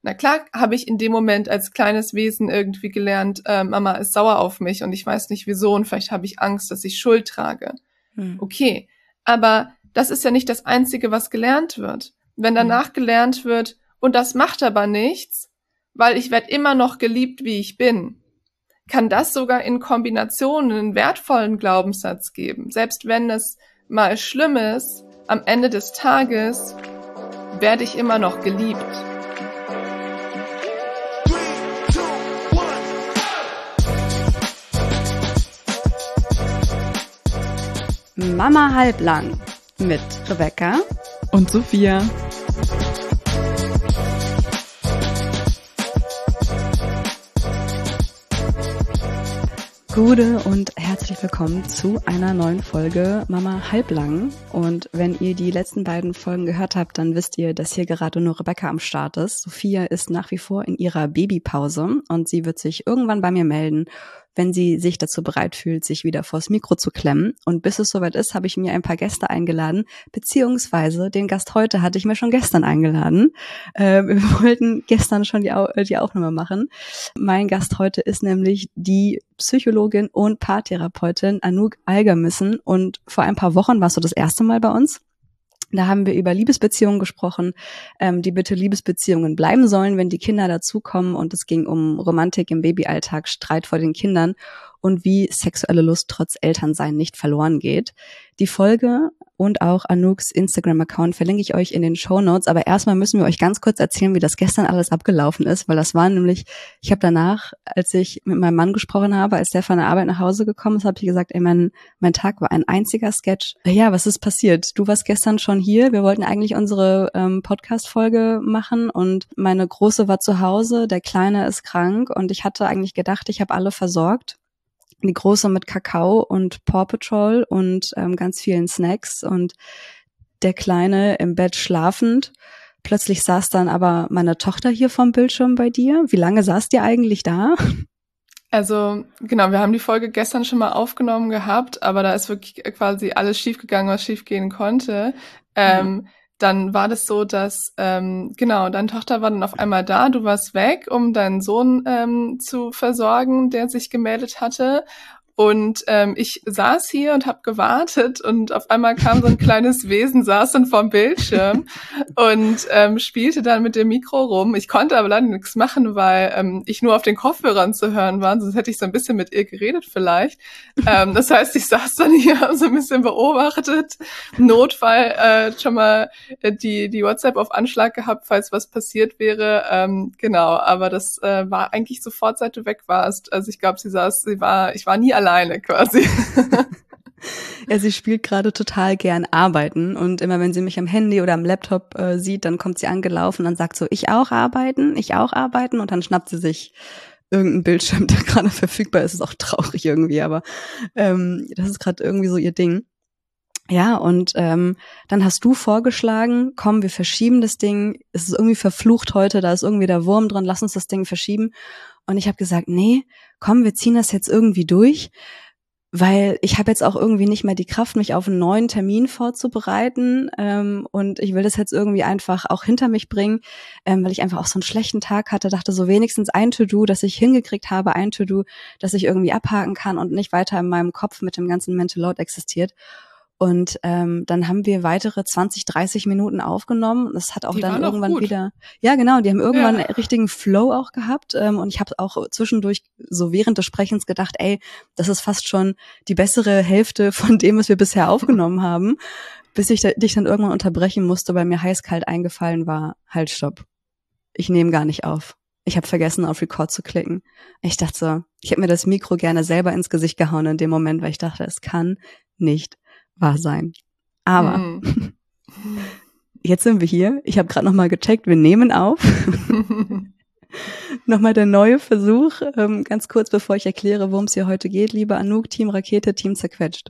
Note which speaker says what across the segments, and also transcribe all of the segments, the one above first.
Speaker 1: Na klar habe ich in dem Moment als kleines Wesen irgendwie gelernt, Mama ist sauer auf mich und ich weiß nicht wieso und vielleicht habe ich Angst, dass ich Schuld trage. Okay, aber das ist ja nicht das Einzige, was gelernt wird. Wenn danach gelernt wird, und das macht aber nichts, weil ich werde immer noch geliebt, wie ich bin, kann das sogar in Kombination einen wertvollen Glaubenssatz geben. Selbst wenn es mal schlimm ist, am Ende des Tages werde ich immer noch geliebt.
Speaker 2: Mama halblang mit Rebecca
Speaker 3: und Sophia.
Speaker 2: Gute und herzlich willkommen zu einer neuen Folge Mama halblang. Und wenn ihr die letzten beiden Folgen gehört habt, dann wisst ihr, dass hier gerade nur Rebecca am Start ist. Sophia ist nach wie vor in ihrer Babypause und sie wird sich irgendwann bei mir melden, wenn sie sich dazu bereit fühlt, sich wieder vors Mikro zu klemmen. Und bis es soweit ist, habe ich mir ein paar Gäste eingeladen, beziehungsweise den Gast heute hatte ich mir schon gestern eingeladen. Wir wollten gestern schon die Aufnahme machen. Mein Gast heute ist nämlich die Psychologin und Paartherapeutin Anouk Algermissen. Und vor ein paar Wochen warst du das erste Mal bei uns. Da haben wir über Liebesbeziehungen gesprochen, die bitte Liebesbeziehungen bleiben sollen, wenn die Kinder dazukommen. Und es ging um Romantik im Babyalltag, Streit vor den Kindern und wie sexuelle Lust trotz Elternsein nicht verloren geht. Die Folge und auch Anouks Instagram-Account verlinke ich euch in den Shownotes. Aber erstmal müssen wir euch ganz kurz erzählen, wie das gestern alles abgelaufen ist, weil das war nämlich, ich habe danach, als ich mit meinem Mann gesprochen habe, als der von der Arbeit nach Hause gekommen ist, habe ich gesagt, ey, mein Tag war ein einziger Sketch. Ja, was ist passiert? Du warst gestern schon hier. Wir wollten eigentlich unsere Podcast-Folge machen und meine Große war zu Hause, der Kleine ist krank und ich hatte eigentlich gedacht, ich habe alle versorgt. Die Große mit Kakao und Paw Patrol und ganz vielen Snacks und der Kleine im Bett schlafend. Plötzlich saß dann aber meine Tochter hier vom Bildschirm bei dir. Wie lange saßt ihr eigentlich da?
Speaker 1: Also genau, wir haben die Folge gestern schon mal aufgenommen gehabt, aber da ist wirklich quasi alles schiefgegangen, was schiefgehen konnte. Dann war das so, dass, deine Tochter war dann auf einmal da, du warst weg, um deinen Sohn zu versorgen, der sich gemeldet hatte. Und ich saß hier und habe gewartet und auf einmal kam so ein kleines Wesen, saß dann vorm Bildschirm und spielte dann mit dem Mikro rum. Ich konnte aber leider nichts machen, weil ich nur auf den Kopfhörern zu hören war, sonst hätte ich so ein bisschen mit ihr geredet vielleicht. Das heißt, ich saß dann hier, habe so ein bisschen beobachtet, Notfall schon mal die WhatsApp auf Anschlag gehabt, falls was passiert wäre. Aber das war eigentlich sofort, seit du weg warst. Also ich glaube, ich war nie alleine quasi.
Speaker 2: Ja, sie spielt gerade total gern arbeiten und immer wenn sie mich am Handy oder am Laptop sieht, dann kommt sie angelaufen und sagt so, ich auch arbeiten und dann schnappt sie sich irgendeinen Bildschirm, der gerade verfügbar ist. Ist auch traurig irgendwie, aber das ist gerade irgendwie so ihr Ding. Ja, und dann hast du vorgeschlagen, komm, wir verschieben das Ding, es ist irgendwie verflucht heute, da ist irgendwie der Wurm drin, lass uns das Ding verschieben. Und ich habe gesagt, nee, komm, wir ziehen das jetzt irgendwie durch, weil ich habe jetzt auch irgendwie nicht mehr die Kraft, mich auf einen neuen Termin vorzubereiten und ich will das jetzt irgendwie einfach auch hinter mich bringen, weil ich einfach auch so einen schlechten Tag hatte, dachte so wenigstens ein To-Do, das ich hingekriegt habe, ein To-Do, das ich irgendwie abhaken kann und nicht weiter in meinem Kopf mit dem ganzen Mental Load existiert. Und dann haben wir weitere 20, 30 Minuten aufgenommen. Das hat auch dann irgendwann wieder, ja genau, die haben irgendwann einen richtigen Flow auch gehabt. Und ich habe auch zwischendurch so während des Sprechens gedacht, ey, das ist fast schon die bessere Hälfte von dem, was wir bisher aufgenommen haben, bis ich dich dann irgendwann unterbrechen musste, weil mir heiß-kalt eingefallen war, halt stopp, ich nehme gar nicht auf. Ich habe vergessen, auf Record zu klicken. Ich dachte so, ich hätte mir das Mikro gerne selber ins Gesicht gehauen in dem Moment, weil ich dachte, es kann nicht wahr sein. Aber jetzt sind wir hier. Ich habe gerade nochmal gecheckt, wir nehmen auf. Nochmal der neue Versuch, ganz kurz, bevor ich erkläre, worum es hier heute geht. Liebe Anouk, Team Rakete, Team zerquetscht.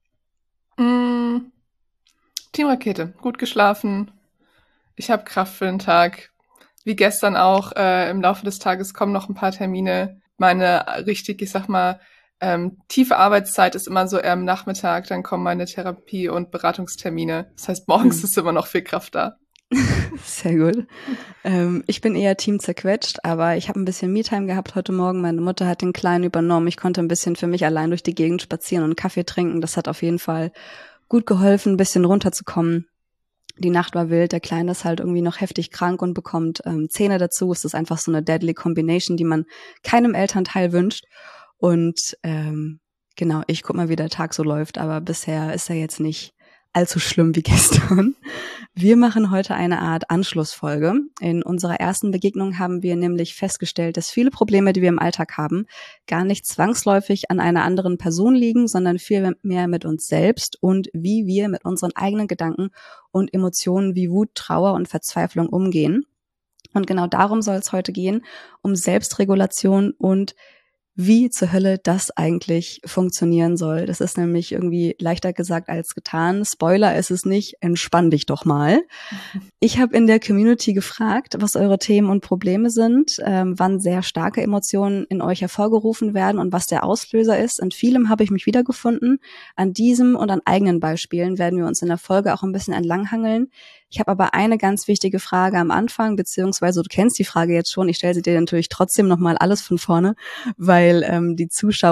Speaker 1: Team Rakete, gut geschlafen. Ich habe Kraft für den Tag. Wie gestern auch, im Laufe des Tages kommen noch ein paar Termine. Meine richtig, ich sag mal, tiefe Arbeitszeit ist immer so eher am Nachmittag, dann kommen meine Therapie- und Beratungstermine. Das heißt, morgens ist immer noch viel Kraft da.
Speaker 2: Sehr gut. Ich bin eher Team zerquetscht, aber ich habe ein bisschen Me-Time gehabt heute Morgen. Meine Mutter hat den Kleinen übernommen. Ich konnte ein bisschen für mich allein durch die Gegend spazieren und einen Kaffee trinken. Das hat auf jeden Fall gut geholfen, ein bisschen runterzukommen. Die Nacht war wild, der Kleine ist halt irgendwie noch heftig krank und bekommt Zähne dazu. Es ist einfach so eine deadly Combination, die man keinem Elternteil wünscht. Und genau, ich guck mal, wie der Tag so läuft, aber bisher ist er jetzt nicht allzu schlimm wie gestern. Wir machen heute eine Art Anschlussfolge. In unserer ersten Begegnung haben wir nämlich festgestellt, dass viele Probleme, die wir im Alltag haben, gar nicht zwangsläufig an einer anderen Person liegen, sondern viel mehr mit uns selbst und wie wir mit unseren eigenen Gedanken und Emotionen wie Wut, Trauer und Verzweiflung umgehen. Und genau darum soll es heute gehen, um Selbstregulation und wie zur Hölle das eigentlich funktionieren soll. Das ist nämlich irgendwie leichter gesagt als getan. Spoiler ist es nicht, entspann dich doch mal. Ich habe in der Community gefragt, was eure Themen und Probleme sind, wann sehr starke Emotionen in euch hervorgerufen werden und was der Auslöser ist. In vielem habe ich mich wiedergefunden. An diesem und an eigenen Beispielen werden wir uns in der Folge auch ein bisschen entlanghangeln. Ich habe aber eine ganz wichtige Frage am Anfang, beziehungsweise du kennst die Frage jetzt schon. Ich stelle sie dir natürlich trotzdem nochmal alles von vorne, weil die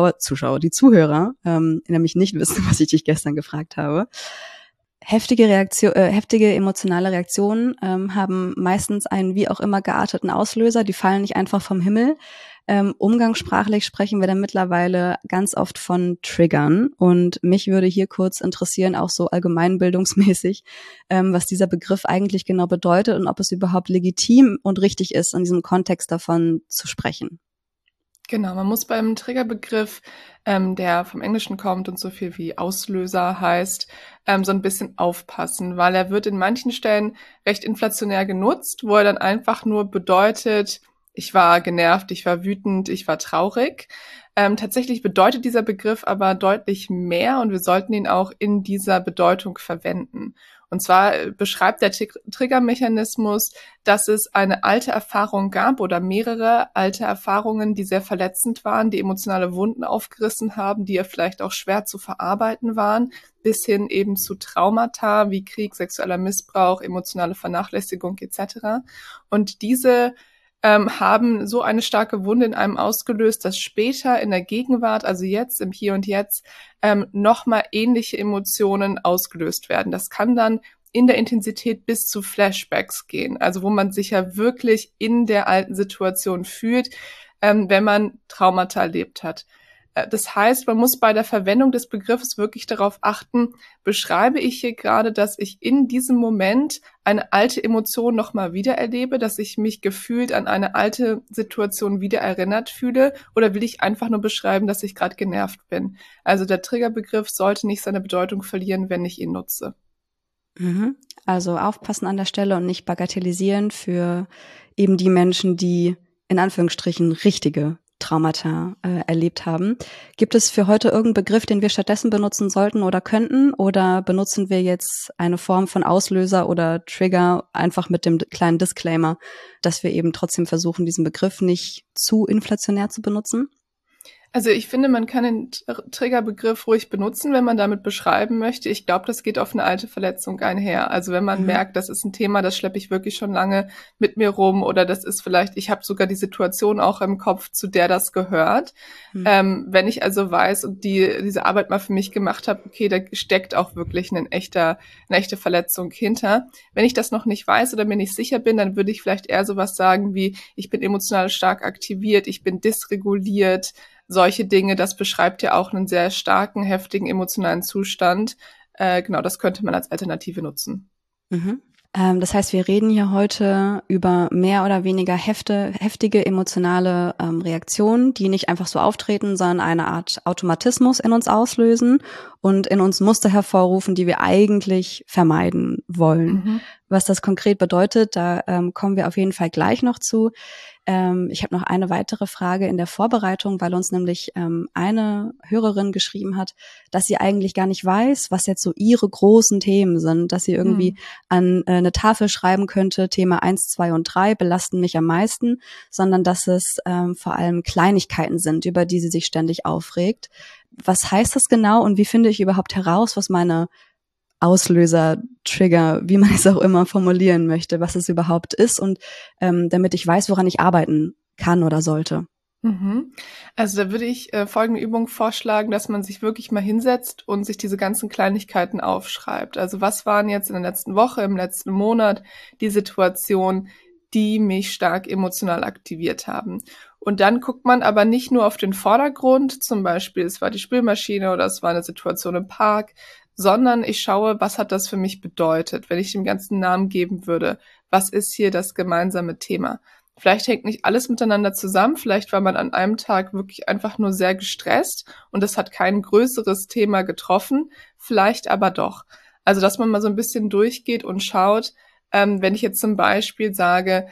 Speaker 2: Zuhörer nämlich nicht wissen, was ich dich gestern gefragt habe. Heftige emotionale Reaktionen haben meistens einen wie auch immer gearteten Auslöser. Die fallen nicht einfach vom Himmel. Umgangssprachlich sprechen wir dann mittlerweile ganz oft von Triggern. Und mich würde hier kurz interessieren, auch so allgemeinbildungsmäßig, was dieser Begriff eigentlich genau bedeutet und ob es überhaupt legitim und richtig ist, in diesem Kontext davon zu sprechen.
Speaker 1: Genau, man muss beim Triggerbegriff, der vom Englischen kommt und so viel wie Auslöser heißt, so ein bisschen aufpassen, weil er wird in manchen Stellen recht inflationär genutzt, wo er dann einfach nur bedeutet, ich war genervt, ich war wütend, ich war traurig. Tatsächlich bedeutet dieser Begriff aber deutlich mehr und wir sollten ihn auch in dieser Bedeutung verwenden. Und zwar beschreibt der Triggermechanismus, dass es eine alte Erfahrung gab oder mehrere alte Erfahrungen, die sehr verletzend waren, die emotionale Wunden aufgerissen haben, die ja vielleicht auch schwer zu verarbeiten waren, bis hin eben zu Traumata wie Krieg, sexueller Missbrauch, emotionale Vernachlässigung etc. Und diese haben so eine starke Wunde in einem ausgelöst, dass später in der Gegenwart, also jetzt, im Hier und Jetzt, nochmal ähnliche Emotionen ausgelöst werden. Das kann dann in der Intensität bis zu Flashbacks gehen, also wo man sich ja wirklich in der alten Situation fühlt, wenn man Traumata erlebt hat. Das heißt, man muss bei der Verwendung des Begriffs wirklich darauf achten, beschreibe ich hier gerade, dass ich in diesem Moment eine alte Emotion nochmal wiedererlebe, dass ich mich gefühlt an eine alte Situation wieder erinnert fühle, oder will ich einfach nur beschreiben, dass ich gerade genervt bin? Also der Triggerbegriff sollte nicht seine Bedeutung verlieren, wenn ich ihn nutze.
Speaker 2: Also aufpassen an der Stelle und nicht bagatellisieren für eben die Menschen, die in Anführungsstrichen richtige Traumata erlebt haben. Gibt es für heute irgendeinen Begriff, den wir stattdessen benutzen sollten oder könnten? Oder benutzen wir jetzt eine Form von Auslöser oder Trigger einfach mit dem kleinen Disclaimer, dass wir eben trotzdem versuchen, diesen Begriff nicht zu inflationär zu benutzen?
Speaker 1: Also ich finde, man kann den Triggerbegriff ruhig benutzen, wenn man damit beschreiben möchte. Ich glaube, das geht auf eine alte Verletzung einher. Also wenn man merkt, das ist ein Thema, das schleppe ich wirklich schon lange mit mir rum, oder das ist vielleicht, ich habe sogar die Situation auch im Kopf, zu der das gehört. Wenn ich also weiß und diese Arbeit mal für mich gemacht habe, okay, da steckt auch wirklich eine echte Verletzung hinter. Wenn ich das noch nicht weiß oder mir nicht sicher bin, dann würde ich vielleicht eher sowas sagen wie, ich bin emotional stark aktiviert, ich bin dysreguliert. Solche Dinge, das beschreibt ja auch einen sehr starken, heftigen emotionalen Zustand. Genau, das könnte man als Alternative nutzen.
Speaker 2: Das heißt, wir reden hier heute über mehr oder weniger heftige emotionale Reaktionen, die nicht einfach so auftreten, sondern eine Art Automatismus in uns auslösen und in uns Muster hervorrufen, die wir eigentlich vermeiden wollen. Was das konkret bedeutet, da kommen wir auf jeden Fall gleich noch zu. Ich habe noch eine weitere Frage in der Vorbereitung, weil uns nämlich eine Hörerin geschrieben hat, dass sie eigentlich gar nicht weiß, was jetzt so ihre großen Themen sind, dass sie irgendwie an eine Tafel schreiben könnte, Thema 1, 2 und 3 belasten mich am meisten, sondern dass es vor allem Kleinigkeiten sind, über die sie sich ständig aufregt. Was heißt das genau und wie finde ich überhaupt heraus, was meine Auslöser, Trigger, wie man es auch immer formulieren möchte, was es überhaupt ist und damit ich weiß, woran ich arbeiten kann oder sollte.
Speaker 1: Also da würde ich folgende Übung vorschlagen, dass man sich wirklich mal hinsetzt und sich diese ganzen Kleinigkeiten aufschreibt. Also was waren jetzt in der letzten Woche, im letzten Monat die Situationen, die mich stark emotional aktiviert haben. Und dann guckt man aber nicht nur auf den Vordergrund, zum Beispiel es war die Spülmaschine oder es war eine Situation im Park, sondern ich schaue, was hat das für mich bedeutet, wenn ich dem ganzen einen Namen geben würde. Was ist hier das gemeinsame Thema? Vielleicht hängt nicht alles miteinander zusammen, vielleicht war man an einem Tag wirklich einfach nur sehr gestresst und es hat kein größeres Thema getroffen, vielleicht aber doch. Also, dass man mal so ein bisschen durchgeht und schaut, wenn ich jetzt zum Beispiel sage,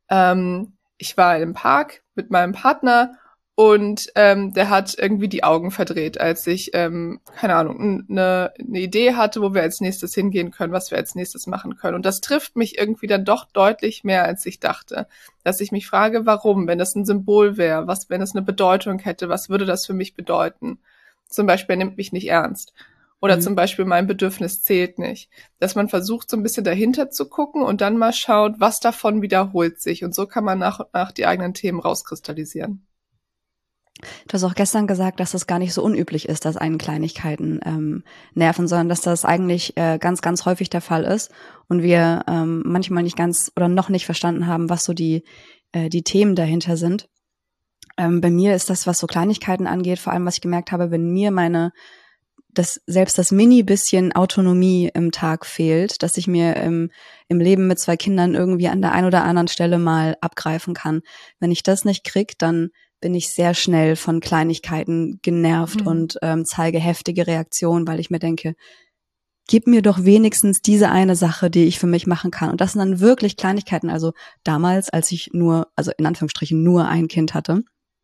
Speaker 1: ich war in einem Park mit meinem Partner und der hat irgendwie die Augen verdreht, als ich, keine Ahnung, eine Idee hatte, wo wir als nächstes hingehen können, was wir als nächstes machen können. Und das trifft mich irgendwie dann doch deutlich mehr, als ich dachte. Dass ich mich frage, warum, wenn das ein Symbol wäre, was, wenn es eine Bedeutung hätte, was würde das für mich bedeuten? Zum Beispiel, er nimmt mich nicht ernst. Oder zum Beispiel, mein Bedürfnis zählt nicht. Dass man versucht, so ein bisschen dahinter zu gucken und dann mal schaut, was davon wiederholt sich. Und so kann man nach und nach die eigenen Themen rauskristallisieren.
Speaker 2: Du hast auch gestern gesagt, dass das gar nicht so unüblich ist, dass einen Kleinigkeiten nerven, sondern dass das eigentlich ganz, ganz häufig der Fall ist und wir manchmal nicht ganz oder noch nicht verstanden haben, was so die Themen dahinter sind. Bei mir ist das, was so Kleinigkeiten angeht, vor allem, was ich gemerkt habe, wenn mir selbst das Mini-bisschen Autonomie im Tag fehlt, dass ich mir im Leben mit 2 Kindern irgendwie an der einen oder anderen Stelle mal abgreifen kann. Wenn ich das nicht krieg, dann bin ich sehr schnell von Kleinigkeiten genervt und zeige heftige Reaktionen, weil ich mir denke, gib mir doch wenigstens diese eine Sache, die ich für mich machen kann. Und das sind dann wirklich Kleinigkeiten. Also damals, als ich also in Anführungsstrichen nur ein Kind hatte,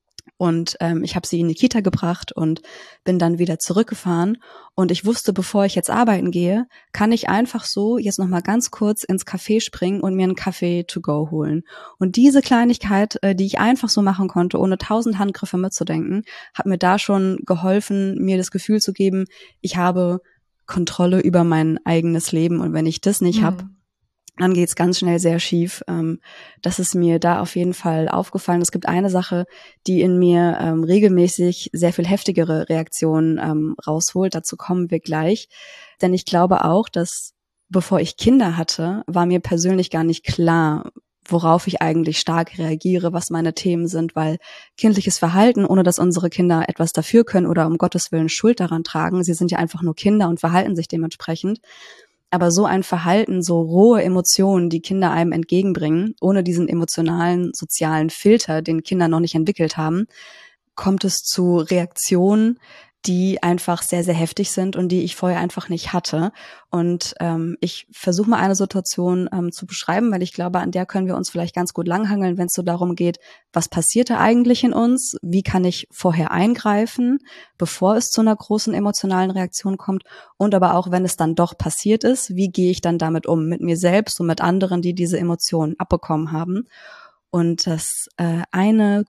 Speaker 2: und ich habe sie in die Kita gebracht und bin dann wieder zurückgefahren. Und ich wusste, bevor ich jetzt arbeiten gehe, kann ich einfach so jetzt noch mal ganz kurz ins Café springen und mir einen Kaffee to go holen. Und diese Kleinigkeit, die ich einfach so machen konnte, ohne 1000 Handgriffe mitzudenken, hat mir da schon geholfen, mir das Gefühl zu geben, ich habe Kontrolle über mein eigenes Leben. Und wenn ich das nicht habe, dann geht's ganz schnell sehr schief. Das ist mir da auf jeden Fall aufgefallen. Es gibt eine Sache, die in mir regelmäßig sehr viel heftigere Reaktionen rausholt. Dazu kommen wir gleich. Denn ich glaube auch, dass bevor ich Kinder hatte, war mir persönlich gar nicht klar, worauf ich eigentlich stark reagiere, was meine Themen sind, weil kindliches Verhalten, ohne dass unsere Kinder etwas dafür können oder um Gottes Willen Schuld daran tragen, sie sind ja einfach nur Kinder und verhalten sich dementsprechend. Aber so ein Verhalten, so rohe Emotionen, die Kinder einem entgegenbringen, ohne diesen emotionalen, sozialen Filter, den Kinder noch nicht entwickelt haben, kommt es zu Reaktionen, die einfach sehr, sehr heftig sind und die ich vorher einfach nicht hatte. Und ich versuche mal eine Situation zu beschreiben, weil ich glaube, an der können wir uns vielleicht ganz gut langhangeln, wenn es so darum geht, was passiert da eigentlich in uns? Wie kann ich vorher eingreifen, bevor es zu einer großen emotionalen Reaktion kommt? Und aber auch, wenn es dann doch passiert ist, wie gehe ich dann damit um? Mit mir selbst und mit anderen, die diese Emotionen abbekommen haben. Und das eine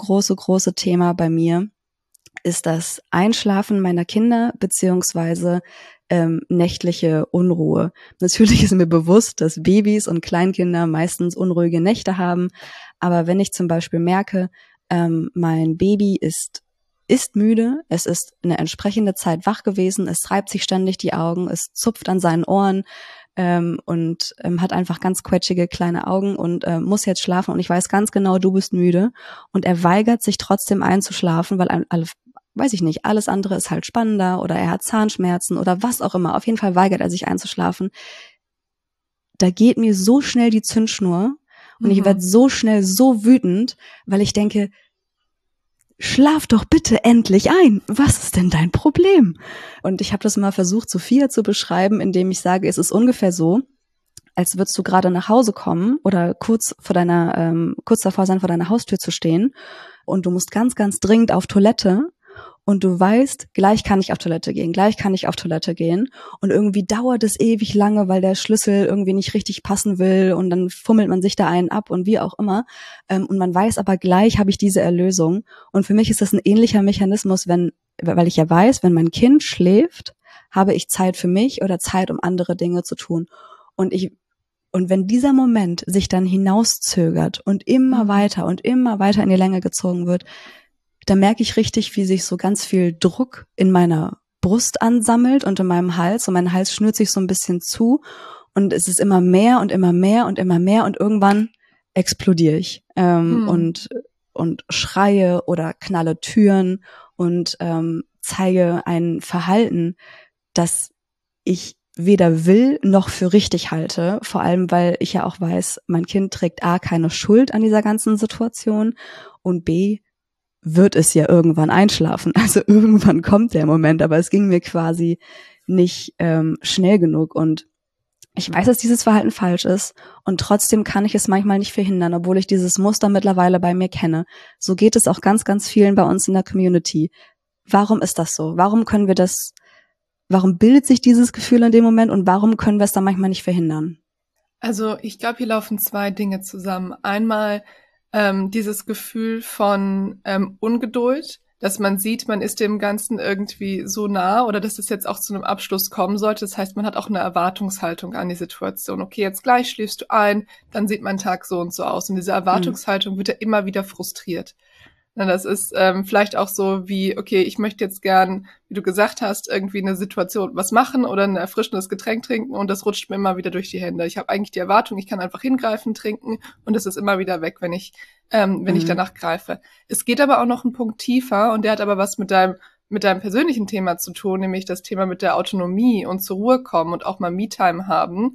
Speaker 2: große Thema bei mir ist das Einschlafen meiner Kinder beziehungsweise nächtliche Unruhe. Natürlich ist mir bewusst, dass Babys und Kleinkinder meistens unruhige Nächte haben, aber wenn ich zum Beispiel merke, mein Baby ist müde, es ist eine entsprechende Zeit wach gewesen, es reibt sich ständig die Augen, es zupft an seinen Ohren und hat einfach ganz quetschige kleine Augen und muss jetzt schlafen und ich weiß ganz genau, du bist müde und er weigert sich trotzdem einzuschlafen, weil weiß ich nicht, alles andere ist halt spannender oder er hat Zahnschmerzen oder was auch immer. Auf jeden Fall weigert er sich einzuschlafen. Da geht mir so schnell die Zündschnur und ich werde so schnell so wütend, weil ich denke, schlaf doch bitte endlich ein. Was ist denn dein Problem? Und ich habe das mal versucht, Sophia zu beschreiben, indem ich sage, es ist ungefähr so, als würdest du gerade nach Hause kommen oder kurz davor sein, vor deiner Haustür zu stehen und du musst ganz, ganz dringend auf Toilette. Und du weißt, gleich kann ich auf Toilette gehen. Und irgendwie dauert es ewig lange, weil der Schlüssel irgendwie nicht richtig passen will und dann fummelt man sich da einen ab und wie auch immer. Und man weiß aber, gleich habe ich diese Erlösung. Und für mich ist das ein ähnlicher Mechanismus, weil ich ja weiß, wenn mein Kind schläft, habe ich Zeit für mich oder Zeit, um andere Dinge zu tun? Und wenn dieser Moment sich dann hinauszögert und immer weiter in die Länge gezogen wird, da merke ich richtig, wie sich so ganz viel Druck in meiner Brust ansammelt und in meinem Hals. Und mein Hals schnürt sich so ein bisschen zu. Und es ist immer mehr und immer mehr und immer mehr. Und irgendwann explodiere ich und schreie oder knalle Türen und zeige ein Verhalten, das ich weder will noch für richtig halte. Vor allem, weil ich ja auch weiß, mein Kind trägt A, keine Schuld an dieser ganzen Situation und B, wird es ja irgendwann einschlafen. Also irgendwann kommt der Moment, aber es ging mir quasi nicht schnell genug. Und ich weiß, dass dieses Verhalten falsch ist und trotzdem kann ich es manchmal nicht verhindern, obwohl ich dieses Muster mittlerweile bei mir kenne. So geht es auch ganz, ganz vielen bei uns in der Community. Warum ist das so? Warum bildet sich dieses Gefühl in dem Moment und warum können wir es dann manchmal nicht verhindern?
Speaker 1: Also ich glaube, hier laufen zwei Dinge zusammen. Einmal dieses Gefühl von Ungeduld, dass man sieht, man ist dem Ganzen irgendwie so nah oder dass es jetzt auch zu einem Abschluss kommen sollte. Das heißt, man hat auch eine Erwartungshaltung an die Situation. Okay, jetzt gleich schläfst du ein, dann sieht mein Tag so und so aus. Und diese Erwartungshaltung wird ja immer wieder frustriert. Na, das ist vielleicht auch so wie, okay, ich möchte jetzt gern, wie du gesagt hast, irgendwie eine Situation was machen oder ein erfrischendes Getränk trinken und das rutscht mir immer wieder durch die Hände. Ich habe eigentlich die Erwartung, ich kann einfach hingreifen, trinken und es ist immer wieder weg, wenn ich danach greife. Es geht aber auch noch einen Punkt tiefer und der hat aber was mit deinem persönlichen Thema zu tun, nämlich das Thema mit der Autonomie und zur Ruhe kommen und auch mal Me-Time haben.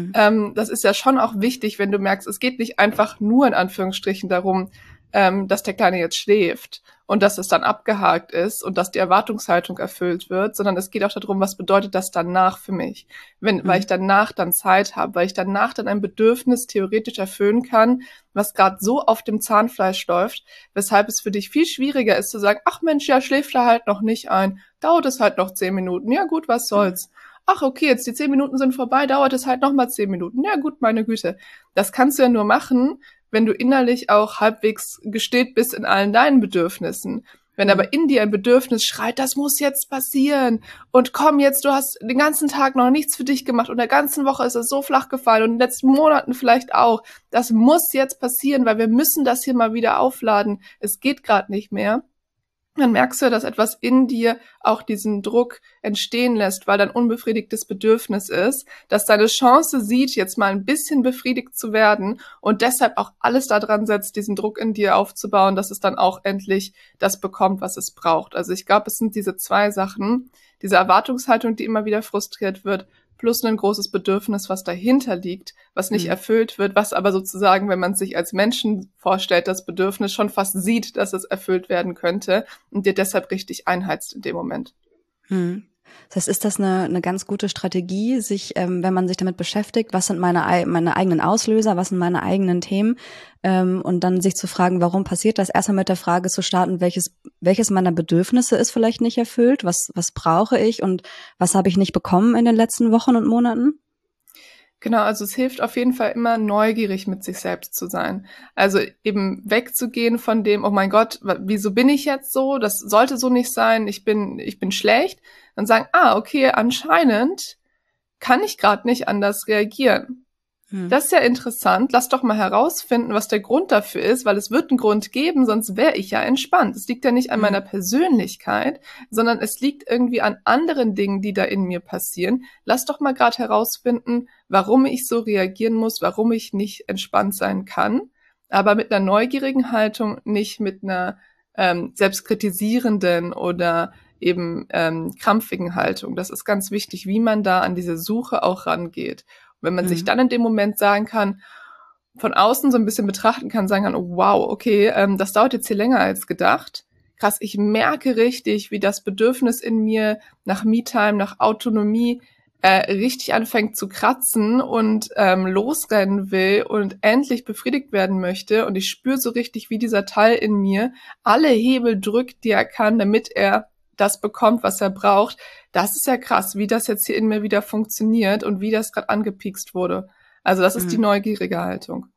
Speaker 1: Das ist ja schon auch wichtig, wenn du merkst, es geht nicht einfach nur in Anführungsstrichen darum, dass der Kleine jetzt schläft und dass es dann abgehakt ist und dass die Erwartungshaltung erfüllt wird, sondern es geht auch darum, was bedeutet das danach für mich? Weil ich danach dann Zeit habe, weil ich danach dann ein Bedürfnis theoretisch erfüllen kann, was gerade so auf dem Zahnfleisch läuft, weshalb es für dich viel schwieriger ist zu sagen, ach Mensch, ja, schläft er halt noch nicht ein, dauert es halt noch 10 Minuten, ja gut, was soll's. Ach, okay, jetzt die 10 Minuten sind vorbei, dauert es halt noch mal 10 Minuten. Ja gut, meine Güte. Das kannst du ja nur machen, wenn du innerlich auch halbwegs gestillt bist in allen deinen Bedürfnissen. Wenn aber in dir ein Bedürfnis schreit, das muss jetzt passieren und komm jetzt, du hast den ganzen Tag noch nichts für dich gemacht und in der ganzen Woche ist es so flach gefallen und in den letzten Monaten vielleicht auch. Das muss jetzt passieren, weil wir müssen das hier mal wieder aufladen. Es geht gerade nicht mehr. Dann merkst du, dass etwas in dir auch diesen Druck entstehen lässt, weil dein unbefriedigtes Bedürfnis ist, dass deine Chance sieht, jetzt mal ein bisschen befriedigt zu werden und deshalb auch alles daran setzt, diesen Druck in dir aufzubauen, dass es dann auch endlich das bekommt, was es braucht. Also ich glaube, es sind diese zwei Sachen, diese Erwartungshaltung, die immer wieder frustriert wird, plus ein großes Bedürfnis, was dahinter liegt, was nicht erfüllt wird, was aber sozusagen, wenn man sich als Menschen vorstellt, das Bedürfnis schon fast sieht, dass es erfüllt werden könnte und dir deshalb richtig einheizt in dem Moment.
Speaker 2: Das heißt, ist das eine ganz gute Strategie, sich, wenn man sich damit beschäftigt, was sind meine eigenen Auslöser, was sind meine eigenen Themen, und dann sich zu fragen, warum passiert das? Erstmal mit der Frage zu starten, welches meiner Bedürfnisse ist vielleicht nicht erfüllt, was brauche ich und was habe ich nicht bekommen in den letzten Wochen und Monaten?
Speaker 1: Genau, also es hilft auf jeden Fall immer, neugierig mit sich selbst zu sein. Also eben wegzugehen von dem, oh mein Gott, wieso bin ich jetzt so? Das sollte so nicht sein, ich bin schlecht. Dann sagen, okay, anscheinend kann ich gerade nicht anders reagieren. Das ist ja interessant. Lass doch mal herausfinden, was der Grund dafür ist, weil es wird einen Grund geben, sonst wäre ich ja entspannt. Es liegt ja nicht an meiner Persönlichkeit, sondern es liegt irgendwie an anderen Dingen, die da in mir passieren. Lass doch mal gerade herausfinden, warum ich so reagieren muss, warum ich nicht entspannt sein kann, aber mit einer neugierigen Haltung, nicht mit einer selbstkritisierenden oder eben krampfigen Haltung. Das ist ganz wichtig, wie man da an diese Suche auch rangeht. Wenn man sich dann in dem Moment sagen kann, von außen so ein bisschen betrachten kann, sagen kann, oh, wow, okay, das dauert jetzt hier länger als gedacht. Krass, ich merke richtig, wie das Bedürfnis in mir nach Me-Time, nach Autonomie richtig anfängt zu kratzen und losrennen will und endlich befriedigt werden möchte. Und ich spüre so richtig, wie dieser Teil in mir alle Hebel drückt, die er kann, damit er das bekommt, was er braucht. Das ist ja krass, wie das jetzt hier in mir wieder funktioniert und wie das gerade angepiekst wurde. Also das ist die neugierige Haltung.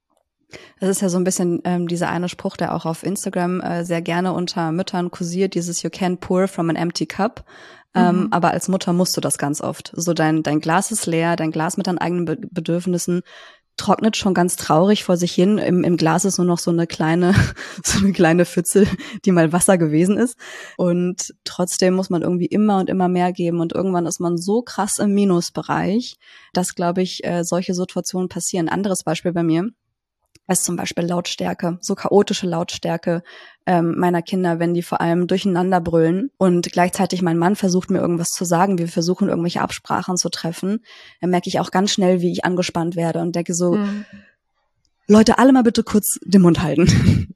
Speaker 2: Das ist ja so ein bisschen dieser eine Spruch, der auch auf Instagram sehr gerne unter Müttern kursiert, dieses You can't pour from an empty cup. Aber als Mutter musst du das ganz oft. So dein Glas ist leer, dein Glas mit deinen eigenen Bedürfnissen trocknet schon ganz traurig vor sich hin. Im Glas ist nur noch so eine kleine Pfütze, die mal Wasser gewesen ist. Und trotzdem muss man irgendwie immer und immer mehr geben. Und irgendwann ist man so krass im Minusbereich, dass, glaube ich, solche Situationen passieren. Anderes Beispiel bei mir ist zum Beispiel Lautstärke, so chaotische Lautstärke meiner Kinder, wenn die vor allem durcheinander brüllen und gleichzeitig mein Mann versucht, mir irgendwas zu sagen, wir versuchen, irgendwelche Absprachen zu treffen, dann merke ich auch ganz schnell, wie ich angespannt werde und denke so, Leute, alle mal bitte kurz den Mund halten.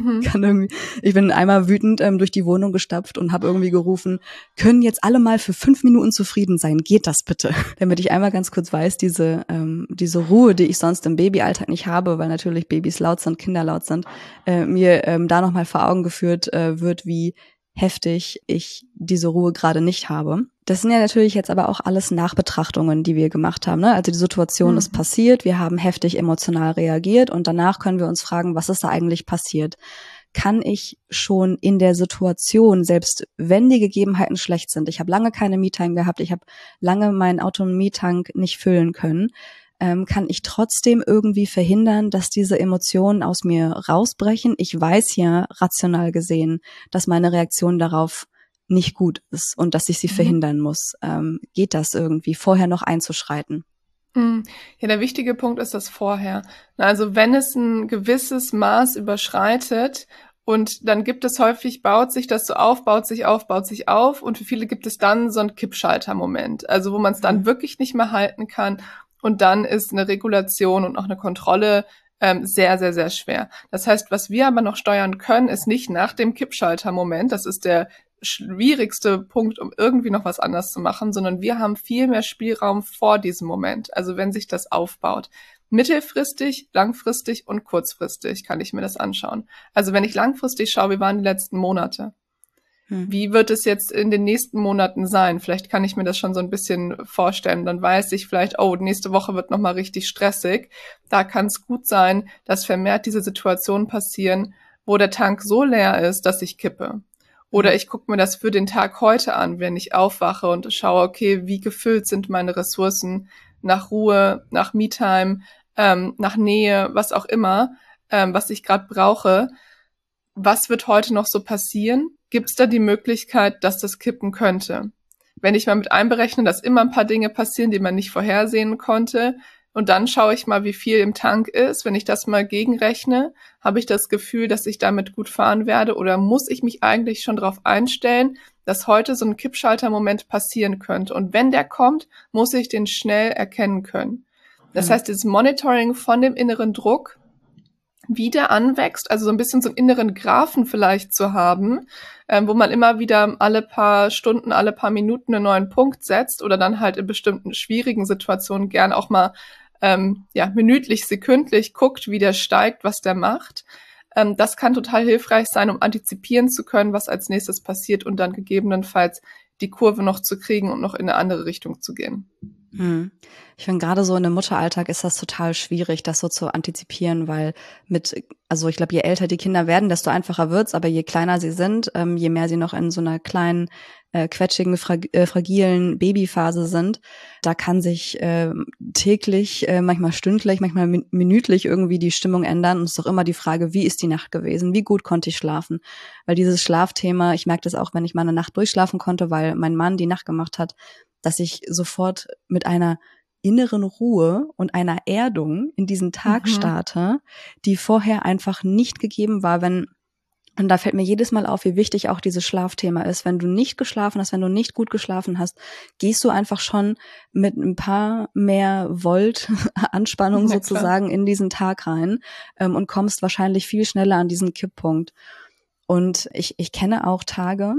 Speaker 2: Ich bin einmal wütend durch die Wohnung gestapft und habe irgendwie gerufen, können jetzt alle mal für 5 Minuten zufrieden sein? Geht das bitte? Damit ich einmal ganz kurz weiß, diese Ruhe, die ich sonst im Babyalltag nicht habe, weil natürlich Babys laut sind, Kinder laut sind, mir da nochmal vor Augen geführt wird, wie heftig ich diese Ruhe gerade nicht habe. Das sind ja natürlich jetzt aber auch alles Nachbetrachtungen, die wir gemacht haben, ne? Also die Situation ist passiert, wir haben heftig emotional reagiert und danach können wir uns fragen, was ist da eigentlich passiert? Kann ich schon in der Situation, selbst wenn die Gegebenheiten schlecht sind, ich habe lange keine Me-Time gehabt, ich habe lange meinen Autonomie-Tank nicht füllen können, kann ich trotzdem irgendwie verhindern, dass diese Emotionen aus mir rausbrechen. Ich weiß ja rational gesehen, dass meine Reaktion darauf nicht gut ist und dass ich sie verhindern muss. Geht das irgendwie, vorher noch einzuschreiten?
Speaker 1: Ja, der wichtige Punkt ist das vorher. Also wenn es ein gewisses Maß überschreitet und dann gibt es häufig, baut sich das so auf, baut sich auf und für viele gibt es dann so einen Kippschalter-Moment, also wo man es dann wirklich nicht mehr halten kann. Und dann ist eine Regulation und auch eine Kontrolle sehr, sehr, sehr schwer. Das heißt, was wir aber noch steuern können, ist nicht nach dem Kippschalter-Moment, das ist der schwierigste Punkt, um irgendwie noch was anders zu machen, sondern wir haben viel mehr Spielraum vor diesem Moment, also wenn sich das aufbaut. Mittelfristig, langfristig und kurzfristig kann ich mir das anschauen. Also wenn ich langfristig schaue, wie waren die letzten Monate? Wie wird es jetzt in den nächsten Monaten sein? Vielleicht kann ich mir das schon so ein bisschen vorstellen. Dann weiß ich vielleicht, oh, nächste Woche wird nochmal richtig stressig. Da kann es gut sein, dass vermehrt diese Situationen passieren, wo der Tank so leer ist, dass ich kippe. Oder ich gucke mir das für den Tag heute an, wenn ich aufwache und schaue, okay, wie gefüllt sind meine Ressourcen nach Ruhe, nach Me-Time, nach Nähe, was auch immer, was ich gerade brauche. Was wird heute noch so passieren? Gibt es da die Möglichkeit, dass das kippen könnte? Wenn ich mal mit einberechne, dass immer ein paar Dinge passieren, die man nicht vorhersehen konnte, und dann schaue ich mal, wie viel im Tank ist. Wenn ich das mal gegenrechne, habe ich das Gefühl, dass ich damit gut fahren werde, oder muss ich mich eigentlich schon darauf einstellen, dass heute so ein Kippschalter-Moment passieren könnte? Und wenn der kommt, muss ich den schnell erkennen können. Das heißt, dieses Monitoring von dem inneren Druck, wie der anwächst, also so ein bisschen so einen inneren Graphen vielleicht zu haben, wo man immer wieder alle paar Stunden, alle paar Minuten einen neuen Punkt setzt oder dann halt in bestimmten schwierigen Situationen gern auch mal minütlich, sekündlich guckt, wie der steigt, was der macht. Das kann total hilfreich sein, um antizipieren zu können, was als nächstes passiert und dann gegebenenfalls die Kurve noch zu kriegen und noch in eine andere Richtung zu gehen.
Speaker 2: Ich finde, gerade so in einem Mutteralltag ist das total schwierig, das so zu antizipieren, weil ich glaube, je älter die Kinder werden, desto einfacher wird's, aber je kleiner sie sind, je mehr sie noch in so einer kleinen, quetschigen, fragilen Babyphase sind, da kann sich täglich, manchmal stündlich, manchmal minütlich irgendwie die Stimmung ändern. Und es ist doch immer die Frage, wie ist die Nacht gewesen? Wie gut konnte ich schlafen? Weil dieses Schlafthema, ich merke das auch, wenn ich mal eine Nacht durchschlafen konnte, weil mein Mann die Nacht gemacht hat, dass ich sofort mit einer inneren Ruhe und einer Erdung in diesen Tag starte, die vorher einfach nicht gegeben war, und da fällt mir jedes Mal auf, wie wichtig auch dieses Schlafthema ist. Wenn du nicht geschlafen hast, wenn du nicht gut geschlafen hast, gehst du einfach schon mit ein paar mehr Volt Anspannung sozusagen in diesen Tag rein und kommst wahrscheinlich viel schneller an diesen Kipppunkt. Und ich kenne auch Tage,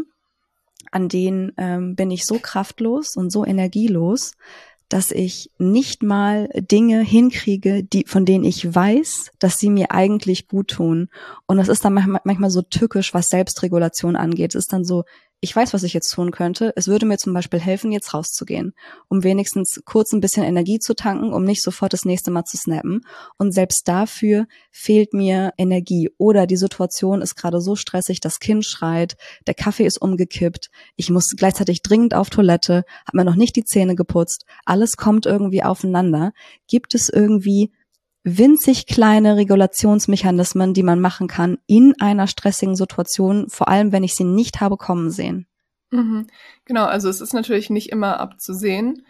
Speaker 2: an denen bin ich so kraftlos und so energielos, dass ich nicht mal Dinge hinkriege, von denen ich weiß, dass sie mir eigentlich gut tun. Und das ist dann manchmal so tückisch, was Selbstregulation angeht. Es ist dann so, ich weiß, was ich jetzt tun könnte. Es würde mir zum Beispiel helfen, jetzt rauszugehen, um wenigstens kurz ein bisschen Energie zu tanken, um nicht sofort das nächste Mal zu snappen. Und selbst dafür fehlt mir Energie. Oder die Situation ist gerade so stressig, das Kind schreit, der Kaffee ist umgekippt, ich muss gleichzeitig dringend auf Toilette, habe mir noch nicht die Zähne geputzt, alles kommt irgendwie aufeinander. Gibt es irgendwie winzig kleine Regulationsmechanismen, die man machen kann in einer stressigen Situation, vor allem wenn ich sie nicht habe kommen sehen?
Speaker 1: Mhm. Genau, also es ist natürlich nicht immer abzusehen,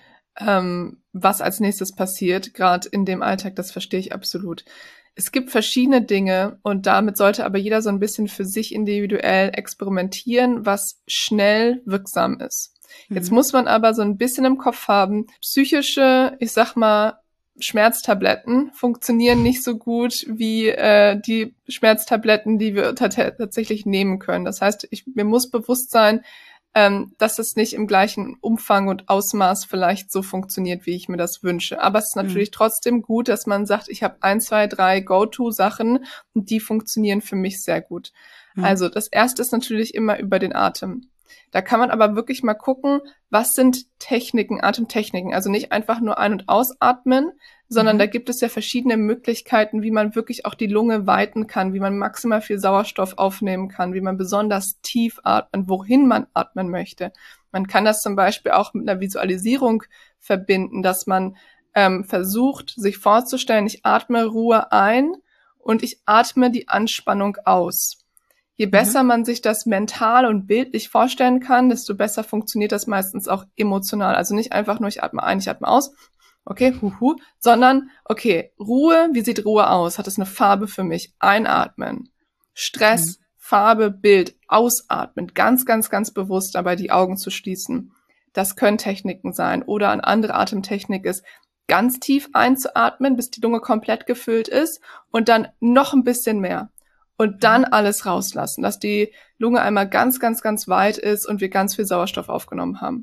Speaker 1: was als nächstes passiert, gerade in dem Alltag, das verstehe ich absolut. Es gibt verschiedene Dinge und damit sollte aber jeder so ein bisschen für sich individuell experimentieren, was schnell wirksam ist. Jetzt muss man aber so ein bisschen im Kopf haben, psychische, ich sag mal, Schmerztabletten funktionieren nicht so gut wie die Schmerztabletten, die wir tatsächlich nehmen können. Das heißt, mir muss bewusst sein, dass es nicht im gleichen Umfang und Ausmaß vielleicht so funktioniert, wie ich mir das wünsche. Aber es ist natürlich trotzdem gut, dass man sagt, ich habe 1, 2, 3 Go-To-Sachen und die funktionieren für mich sehr gut. Also das Erste ist natürlich immer über den Atem. Da kann man aber wirklich mal gucken, was sind Techniken, Atemtechniken. Also nicht einfach nur ein- und ausatmen, sondern da gibt es ja verschiedene Möglichkeiten, wie man wirklich auch die Lunge weiten kann, wie man maximal viel Sauerstoff aufnehmen kann, wie man besonders tief atmet, wohin man atmen möchte. Man kann das zum Beispiel auch mit einer Visualisierung verbinden, dass man versucht, sich vorzustellen, ich atme Ruhe ein und ich atme die Anspannung aus. Je besser man sich das mental und bildlich vorstellen kann, desto besser funktioniert das meistens auch emotional. Also nicht einfach nur, ich atme ein, ich atme aus, okay, sondern, okay, Ruhe, wie sieht Ruhe aus? Hat es eine Farbe für mich? Einatmen. Stress, Farbe, Bild, ausatmen. Ganz, ganz, ganz bewusst dabei die Augen zu schließen. Das können Techniken sein. Oder eine andere Atemtechnik ist, ganz tief einzuatmen, bis die Lunge komplett gefüllt ist und dann noch ein bisschen mehr. Und dann alles rauslassen, dass die Lunge einmal ganz, ganz, ganz weit ist und wir ganz viel Sauerstoff aufgenommen haben.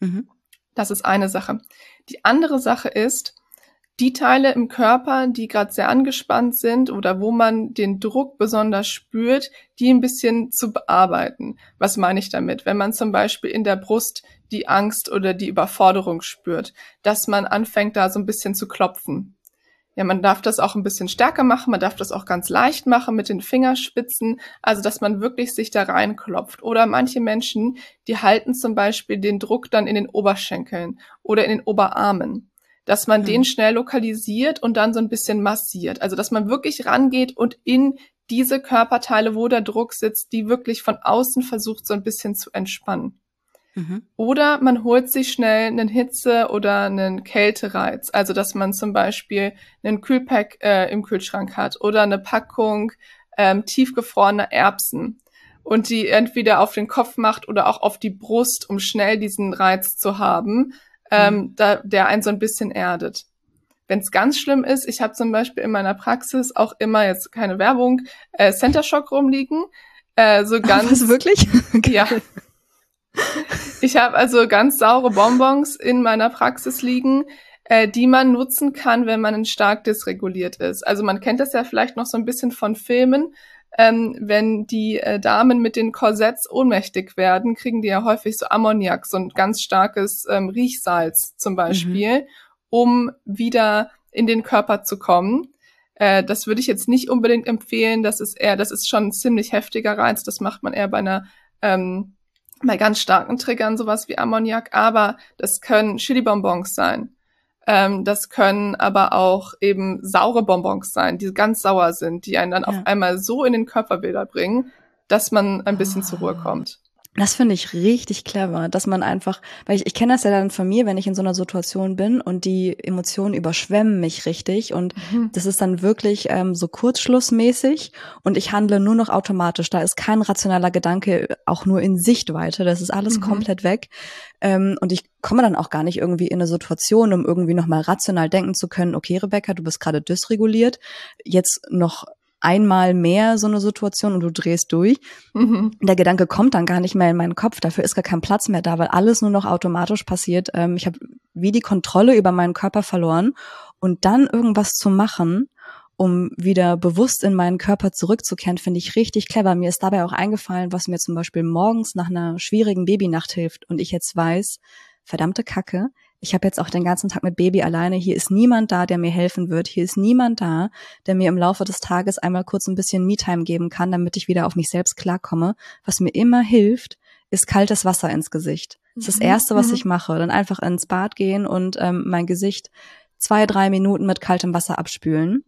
Speaker 1: Das ist eine Sache. Die andere Sache ist, die Teile im Körper, die gerade sehr angespannt sind oder wo man den Druck besonders spürt, die ein bisschen zu bearbeiten. Was meine ich damit? Wenn man zum Beispiel in der Brust die Angst oder die Überforderung spürt, dass man anfängt, da so ein bisschen zu klopfen. Ja, man darf das auch ein bisschen stärker machen, man darf das auch ganz leicht machen mit den Fingerspitzen, also dass man wirklich sich da reinklopft. Oder manche Menschen, die halten zum Beispiel den Druck dann in den Oberschenkeln oder in den Oberarmen, dass man den schnell lokalisiert und dann so ein bisschen massiert. Also dass man wirklich rangeht und in diese Körperteile, wo der Druck sitzt, die wirklich von außen versucht, so ein bisschen zu entspannen. Oder man holt sich schnell einen Hitze- oder einen Kältereiz. Also, dass man zum Beispiel einen Kühlpack im Kühlschrank hat oder eine Packung tiefgefrorener Erbsen und die entweder auf den Kopf macht oder auch auf die Brust, um schnell diesen Reiz zu haben, der einen so ein bisschen erdet. Wenn es ganz schlimm ist, ich habe zum Beispiel in meiner Praxis auch immer, jetzt keine Werbung, Center Shock rumliegen. So ganz.
Speaker 2: Was, wirklich?
Speaker 1: Okay. Ja. Ich habe also ganz saure Bonbons in meiner Praxis liegen, die man nutzen kann, wenn man stark dysreguliert ist. Also man kennt das ja vielleicht noch so ein bisschen von Filmen. Wenn die Damen mit den Korsetts ohnmächtig werden, kriegen die ja häufig so Ammoniak, so ein ganz starkes Riechsalz zum Beispiel, um wieder in den Körper zu kommen. Das würde ich jetzt nicht unbedingt empfehlen. Das ist schon ein ziemlich heftiger Reiz. Das macht man eher bei ganz starken Triggern, sowas wie Ammoniak, aber das können Chili-Bonbons sein. Das können aber auch eben saure Bonbons sein, die ganz sauer sind, die einen dann auf einmal so in den Körperbilder bringen, dass man ein bisschen zur Ruhe kommt.
Speaker 2: Das finde ich richtig clever, dass man einfach, weil ich kenne das ja dann von mir, wenn ich in so einer Situation bin und die Emotionen überschwemmen mich richtig und das ist dann wirklich so kurzschlussmäßig und ich handle nur noch automatisch. Da ist kein rationaler Gedanke auch nur in Sichtweite, das ist alles komplett weg und ich komme dann auch gar nicht irgendwie in eine Situation, um irgendwie nochmal rational denken zu können, okay Rebecca, du bist gerade dysreguliert, jetzt noch einmal mehr so eine Situation und du drehst durch. Der Gedanke kommt dann gar nicht mehr in meinen Kopf, dafür ist gar kein Platz mehr da, weil alles nur noch automatisch passiert. Ich habe wie die Kontrolle über meinen Körper verloren und dann irgendwas zu machen, um wieder bewusst in meinen Körper zurückzukehren, finde ich richtig clever. Mir ist dabei auch eingefallen, was mir zum Beispiel morgens nach einer schwierigen Babynacht hilft und ich jetzt weiß, verdammte Kacke, ich habe jetzt auch den ganzen Tag mit Baby alleine, hier ist niemand da, der mir helfen wird, hier ist niemand da, der mir im Laufe des Tages einmal kurz ein bisschen Me-Time geben kann, damit ich wieder auf mich selbst klarkomme. Was mir immer hilft, ist kaltes Wasser ins Gesicht. Das ist das Erste, was ich mache. Dann einfach ins Bad gehen und mein Gesicht 2-3 Minuten mit kaltem Wasser abspülen.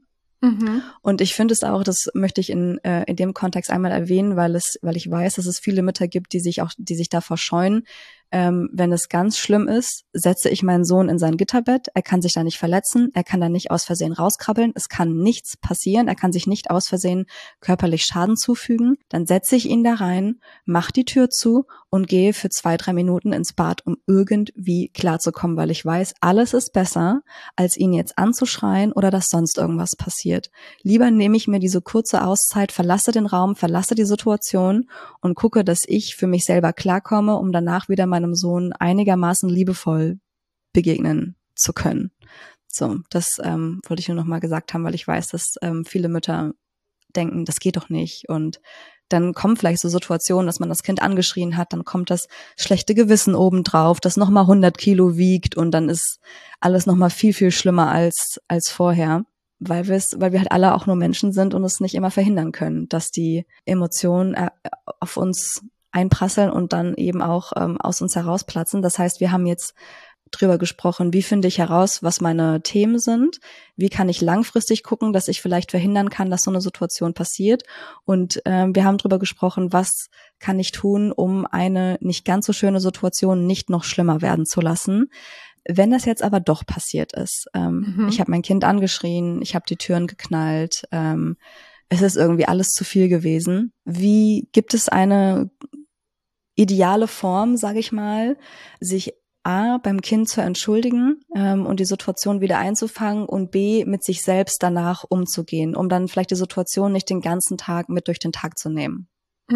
Speaker 2: Und ich finde es auch, das möchte ich in dem Kontext einmal erwähnen, weil ich weiß, dass es viele Mütter gibt, die sich davor scheuen. Wenn es ganz schlimm ist, setze ich meinen Sohn in sein Gitterbett. Er kann sich da nicht verletzen, er kann da nicht aus Versehen rauskrabbeln, es kann nichts passieren, er kann sich nicht aus Versehen körperlich Schaden zufügen. Dann setze ich ihn da rein, mach die Tür zu und gehe für 2-3 Minuten ins Bad, um irgendwie klarzukommen, weil ich weiß, alles ist besser, als ihn jetzt anzuschreien oder dass sonst irgendwas passiert. Lieber nehme ich mir diese kurze Auszeit, verlasse den Raum, verlasse die Situation und gucke, dass ich für mich selber klarkomme, um danach wieder meinem Sohn einigermaßen liebevoll begegnen zu können. So, das wollte ich nur noch mal gesagt haben, weil ich weiß, dass viele Mütter denken, das geht doch nicht. Und dann kommen vielleicht so Situationen, dass man das Kind angeschrien hat, dann kommt das schlechte Gewissen obendrauf, das nochmal 100 Kilo wiegt und dann ist alles nochmal viel, viel schlimmer als vorher. Weil wir halt alle auch nur Menschen sind und es nicht immer verhindern können, dass die Emotionen auf uns einprasseln und dann eben auch aus uns herausplatzen. Das heißt, wir haben jetzt drüber gesprochen, wie finde ich heraus, was meine Themen sind, wie kann ich langfristig gucken, dass ich vielleicht verhindern kann, dass so eine Situation passiert. Und wir haben drüber gesprochen, was kann ich tun, um eine nicht ganz so schöne Situation nicht noch schlimmer werden zu lassen. Wenn das jetzt aber doch passiert ist, ich habe mein Kind angeschrien, ich habe die Türen geknallt, es ist irgendwie alles zu viel gewesen. Wie gibt es eine ideale Form, sage ich mal, sich A, beim Kind zu entschuldigen und die Situation wieder einzufangen und B, mit sich selbst danach umzugehen, um dann vielleicht die Situation nicht den ganzen Tag mit durch den Tag zu nehmen?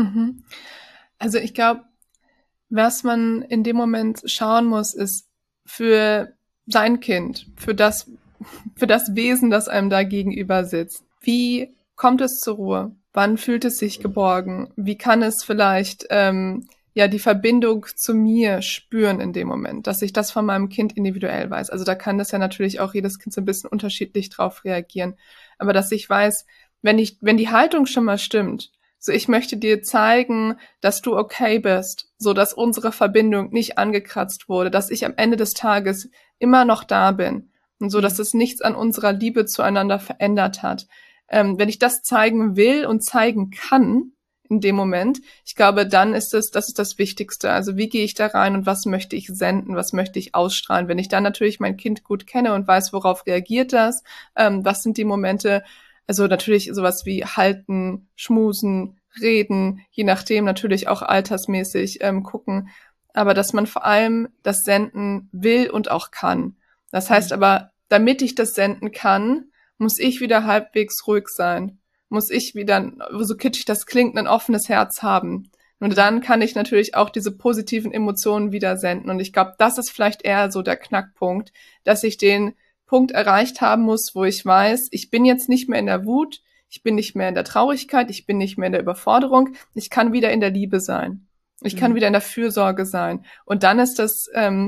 Speaker 1: Also ich glaube, was man in dem Moment schauen muss, ist für sein Kind, für das Wesen, das einem da gegenüber sitzt. Wie kommt es zur Ruhe? Wann fühlt es sich geborgen? Wie kann es vielleicht die Verbindung zu mir spüren in dem Moment, dass ich das von meinem Kind individuell weiß. Also da kann das ja natürlich auch jedes Kind so ein bisschen unterschiedlich drauf reagieren. Aber dass ich weiß, wenn die Haltung schon mal stimmt, so ich möchte dir zeigen, dass du okay bist, so dass unsere Verbindung nicht angekratzt wurde, dass ich am Ende des Tages immer noch da bin und so, dass es nichts an unserer Liebe zueinander verändert hat. Wenn ich das zeigen will und zeigen kann, in dem Moment, ich glaube, dann das ist das Wichtigste. Also wie gehe ich da rein und was möchte ich senden, was möchte ich ausstrahlen? Wenn ich dann natürlich mein Kind gut kenne und weiß, worauf reagiert das, was sind die Momente, also natürlich sowas wie halten, schmusen, reden, je nachdem natürlich auch altersmäßig gucken, aber dass man vor allem das senden will und auch kann. Das heißt aber, damit ich das senden kann, muss ich wieder halbwegs ruhig sein. Muss ich wieder, so kitschig das klingt, ein offenes Herz haben. Und dann kann ich natürlich auch diese positiven Emotionen wieder senden. Und ich glaube, das ist vielleicht eher so der Knackpunkt, dass ich den Punkt erreicht haben muss, wo ich weiß, ich bin jetzt nicht mehr in der Wut, ich bin nicht mehr in der Traurigkeit, ich bin nicht mehr in der Überforderung, ich kann wieder in der Liebe sein. Ich kann wieder in der Fürsorge sein. Und dann ist das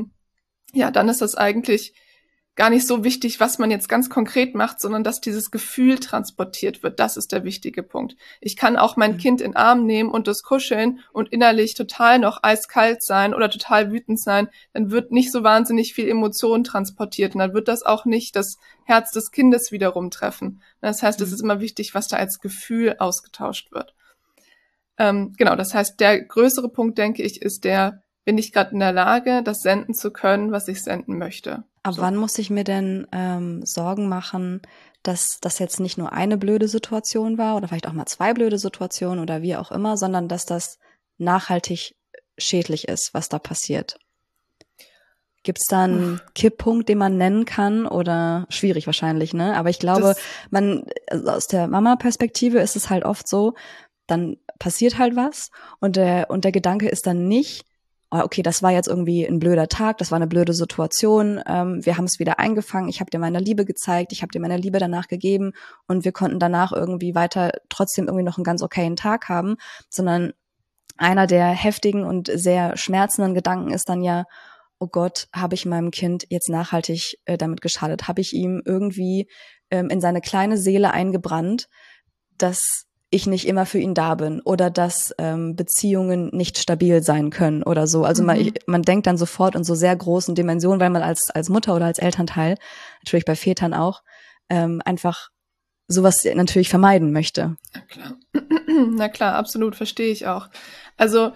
Speaker 1: eigentlich gar nicht so wichtig, was man jetzt ganz konkret macht, sondern dass dieses Gefühl transportiert wird. Das ist der wichtige Punkt. Ich kann auch mein Kind in den Arm nehmen und das kuscheln und innerlich total noch eiskalt sein oder total wütend sein. Dann wird nicht so wahnsinnig viel Emotion transportiert und dann wird das auch nicht das Herz des Kindes wiederum treffen. Das heißt, es ist immer wichtig, was da als Gefühl ausgetauscht wird. Genau, das heißt, der größere Punkt, denke ich, ist bin ich gerade in der Lage, das senden zu können, was ich senden möchte.
Speaker 2: Ab wann muss ich mir denn Sorgen machen, dass das jetzt nicht nur eine blöde Situation war oder vielleicht auch mal 2 blöde Situationen oder wie auch immer, sondern dass das nachhaltig schädlich ist, was da passiert? Gibt es da einen Kipppunkt, den man nennen kann oder schwierig wahrscheinlich, ne? Aber ich glaube, also aus der Mama-Perspektive ist es halt oft so, dann passiert halt was und der Gedanke ist dann nicht, okay, das war jetzt irgendwie ein blöder Tag, das war eine blöde Situation, wir haben es wieder eingefangen, ich habe dir meine Liebe gezeigt, ich habe dir meine Liebe danach gegeben und wir konnten danach irgendwie weiter trotzdem irgendwie noch einen ganz okayen Tag haben, sondern einer der heftigen und sehr schmerzenden Gedanken ist dann ja, oh Gott, habe ich meinem Kind jetzt nachhaltig damit geschadet? Habe ich ihm irgendwie in seine kleine Seele eingebrannt, dass ich nicht immer für ihn da bin oder dass Beziehungen nicht stabil sein können oder so. Also man denkt dann sofort in so sehr großen Dimensionen, weil man als Mutter oder als Elternteil, natürlich bei Vätern auch, einfach sowas natürlich vermeiden möchte.
Speaker 1: Na klar. Na klar, absolut, verstehe ich auch. Also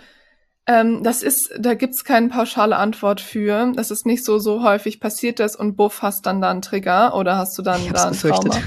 Speaker 1: da gibt's keine pauschale Antwort für. Das ist nicht so häufig passiert das und buff, hast dann da einen Trigger oder hast du dann da ein Trauma.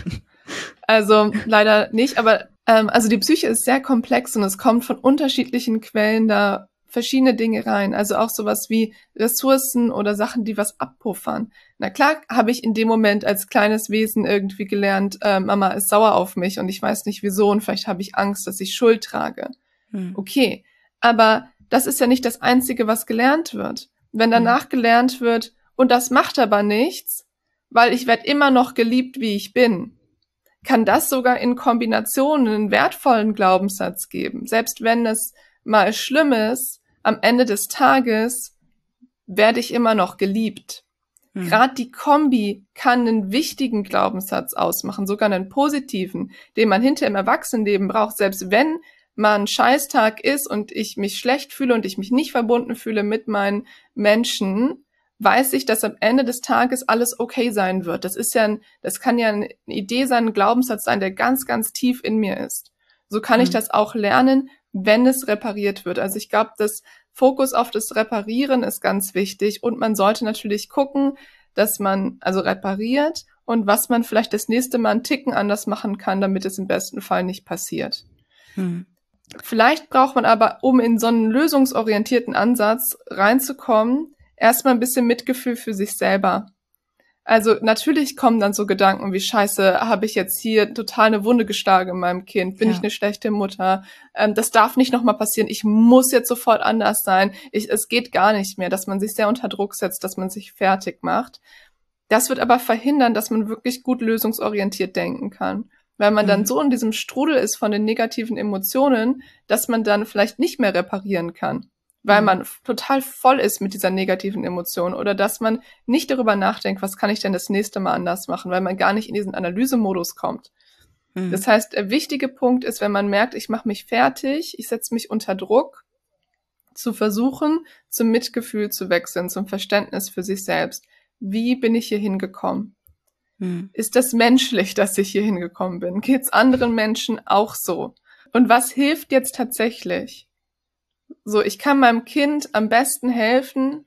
Speaker 1: Also leider nicht, aber also die Psyche ist sehr komplex und es kommt von unterschiedlichen Quellen da verschiedene Dinge rein. Also auch sowas wie Ressourcen oder Sachen, die was abpuffern. Na klar habe ich in dem Moment als kleines Wesen irgendwie gelernt, Mama ist sauer auf mich und ich weiß nicht wieso und vielleicht habe ich Angst, dass ich Schuld trage. Okay, aber das ist ja nicht das Einzige, was gelernt wird. Wenn danach gelernt wird, und das macht aber nichts, weil ich werde immer noch geliebt, wie ich bin, kann das sogar in Kombination einen wertvollen Glaubenssatz geben. Selbst wenn es mal schlimm ist, am Ende des Tages werde ich immer noch geliebt. Gerade die Kombi kann einen wichtigen Glaubenssatz ausmachen, sogar einen positiven, den man hinter im Erwachsenenleben braucht, selbst wenn mal ein Scheißtag ist und ich mich schlecht fühle und ich mich nicht verbunden fühle mit meinen Menschen, weiß ich, dass am Ende des Tages alles okay sein wird. Das kann ja eine Idee sein, ein Glaubenssatz sein, der ganz, ganz tief in mir ist. So kann ich das auch lernen, wenn es repariert wird. Also ich glaube, das Fokus auf das Reparieren ist ganz wichtig und man sollte natürlich gucken, dass man also repariert und was man vielleicht das nächste Mal einen Ticken anders machen kann, damit es im besten Fall nicht passiert. Vielleicht braucht man aber, um in so einen lösungsorientierten Ansatz reinzukommen, erstmal ein bisschen Mitgefühl für sich selber. Also natürlich kommen dann so Gedanken wie, Scheiße, habe ich jetzt hier total eine Wunde geschlagen in meinem Kind? Bin ich eine schlechte Mutter? Das darf nicht nochmal passieren. Ich muss jetzt sofort anders sein. Es geht gar nicht mehr, dass man sich sehr unter Druck setzt, dass man sich fertig macht. Das wird aber verhindern, dass man wirklich gut lösungsorientiert denken kann. Weil man dann so in diesem Strudel ist von den negativen Emotionen, dass man dann vielleicht nicht mehr reparieren kann. Weil man total voll ist mit dieser negativen Emotion oder dass man nicht darüber nachdenkt, was kann ich denn das nächste Mal anders machen, weil man gar nicht in diesen Analysemodus kommt. Das heißt, der wichtige Punkt ist, wenn man merkt, ich mache mich fertig, ich setze mich unter Druck, zu versuchen, zum Mitgefühl zu wechseln, zum Verständnis für sich selbst. Wie bin ich hier hingekommen? Ist das menschlich, dass ich hier hingekommen bin? Geht's anderen Menschen auch so? Und was hilft jetzt tatsächlich? So, ich kann meinem Kind am besten helfen,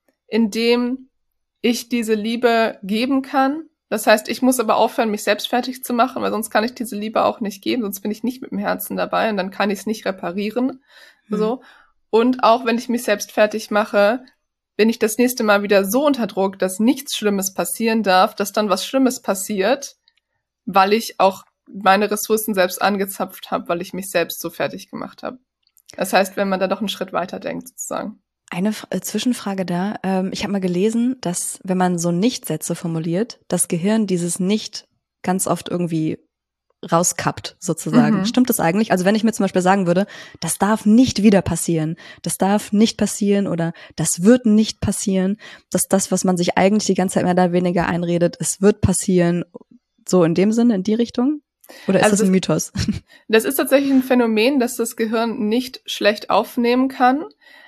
Speaker 1: indem ich diese Liebe geben kann. Das heißt, ich muss aber aufhören, mich selbst fertig zu machen, weil sonst kann ich diese Liebe auch nicht geben, sonst bin ich nicht mit dem Herzen dabei und dann kann ich es nicht reparieren. So. Und auch wenn ich mich selbst fertig mache, bin ich das nächste Mal wieder so unter Druck, dass nichts Schlimmes passieren darf, dass dann was Schlimmes passiert, weil ich auch meine Ressourcen selbst angezapft habe, weil ich mich selbst so fertig gemacht habe. Das heißt, wenn man da doch einen Schritt weiter denkt, sozusagen.
Speaker 2: Eine Zwischenfrage da. Ich habe mal gelesen, dass wenn man so Nicht-Sätze formuliert, das Gehirn dieses Nicht ganz oft irgendwie rauskappt, sozusagen. Stimmt das eigentlich? Also wenn ich mir zum Beispiel sagen würde, das darf nicht wieder passieren, das darf nicht passieren oder das wird nicht passieren, dass das, was man sich eigentlich die ganze Zeit mehr oder weniger einredet, es wird passieren, so in dem Sinne, in die Richtung? Oder ist also das ein Mythos?
Speaker 1: Das ist tatsächlich ein Phänomen, dass das Gehirn nicht schlecht aufnehmen kann.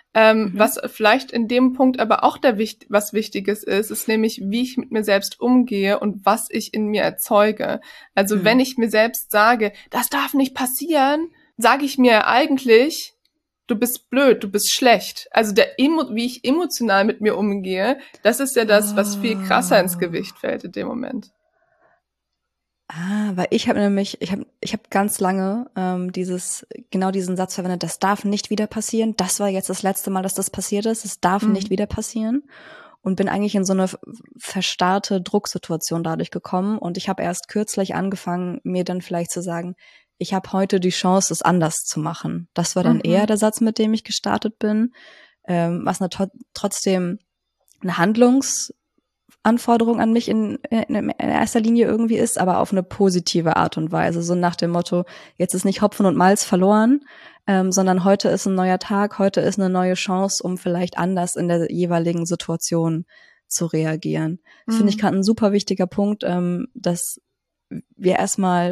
Speaker 1: Was vielleicht in dem Punkt aber auch was Wichtiges ist nämlich, wie ich mit mir selbst umgehe und was ich in mir erzeuge. Also wenn ich mir selbst sage, das darf nicht passieren, sage ich mir eigentlich, du bist blöd, du bist schlecht. Also wie ich emotional mit mir umgehe, das ist ja das, was viel krasser ins Gewicht fällt in dem Moment.
Speaker 2: Weil ich habe nämlich, ich habe ganz lange diesen Satz verwendet, das darf nicht wieder passieren. Das war jetzt das letzte Mal, dass das passiert ist. Es darf nicht wieder passieren. Und bin eigentlich in so eine verstarrte Drucksituation dadurch gekommen. Und ich habe erst kürzlich angefangen, mir dann vielleicht zu sagen, ich habe heute die Chance, es anders zu machen. Das war dann eher der Satz, mit dem ich gestartet bin. was trotzdem eine Handlungsanforderung an mich in erster Linie irgendwie ist, aber auf eine positive Art und Weise. So nach dem Motto, jetzt ist nicht Hopfen und Malz verloren, sondern heute ist ein neuer Tag, heute ist eine neue Chance, um vielleicht anders in der jeweiligen Situation zu reagieren. Das finde ich gerade ein super wichtiger Punkt, dass wir erstmal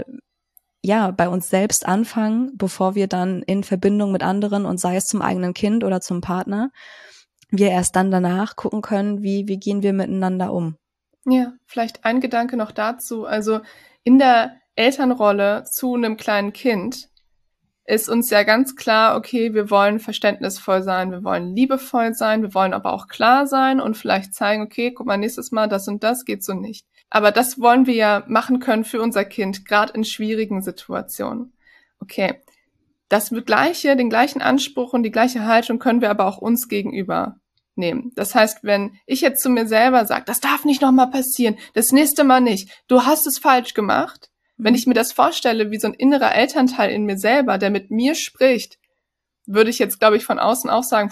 Speaker 2: bei uns selbst anfangen, bevor wir dann in Verbindung mit anderen und sei es zum eigenen Kind oder zum Partner, wir erst dann danach gucken können, wie gehen wir miteinander um.
Speaker 1: Ja, vielleicht ein Gedanke noch dazu. Also in der Elternrolle zu einem kleinen Kind ist uns ja ganz klar, okay, wir wollen verständnisvoll sein, wir wollen liebevoll sein, wir wollen aber auch klar sein und vielleicht zeigen, okay, guck mal, nächstes Mal das und das geht so nicht. Aber das wollen wir ja machen können für unser Kind, gerade in schwierigen Situationen. Okay, den gleichen Anspruch und die gleiche Haltung können wir aber auch uns gegenüber nehmen. Das heißt, wenn ich jetzt zu mir selber sage, das darf nicht nochmal passieren, das nächste Mal nicht, du hast es falsch gemacht, wenn ich mir das vorstelle, wie so ein innerer Elternteil in mir selber, der mit mir spricht, würde ich jetzt, glaube ich, von außen auch sagen,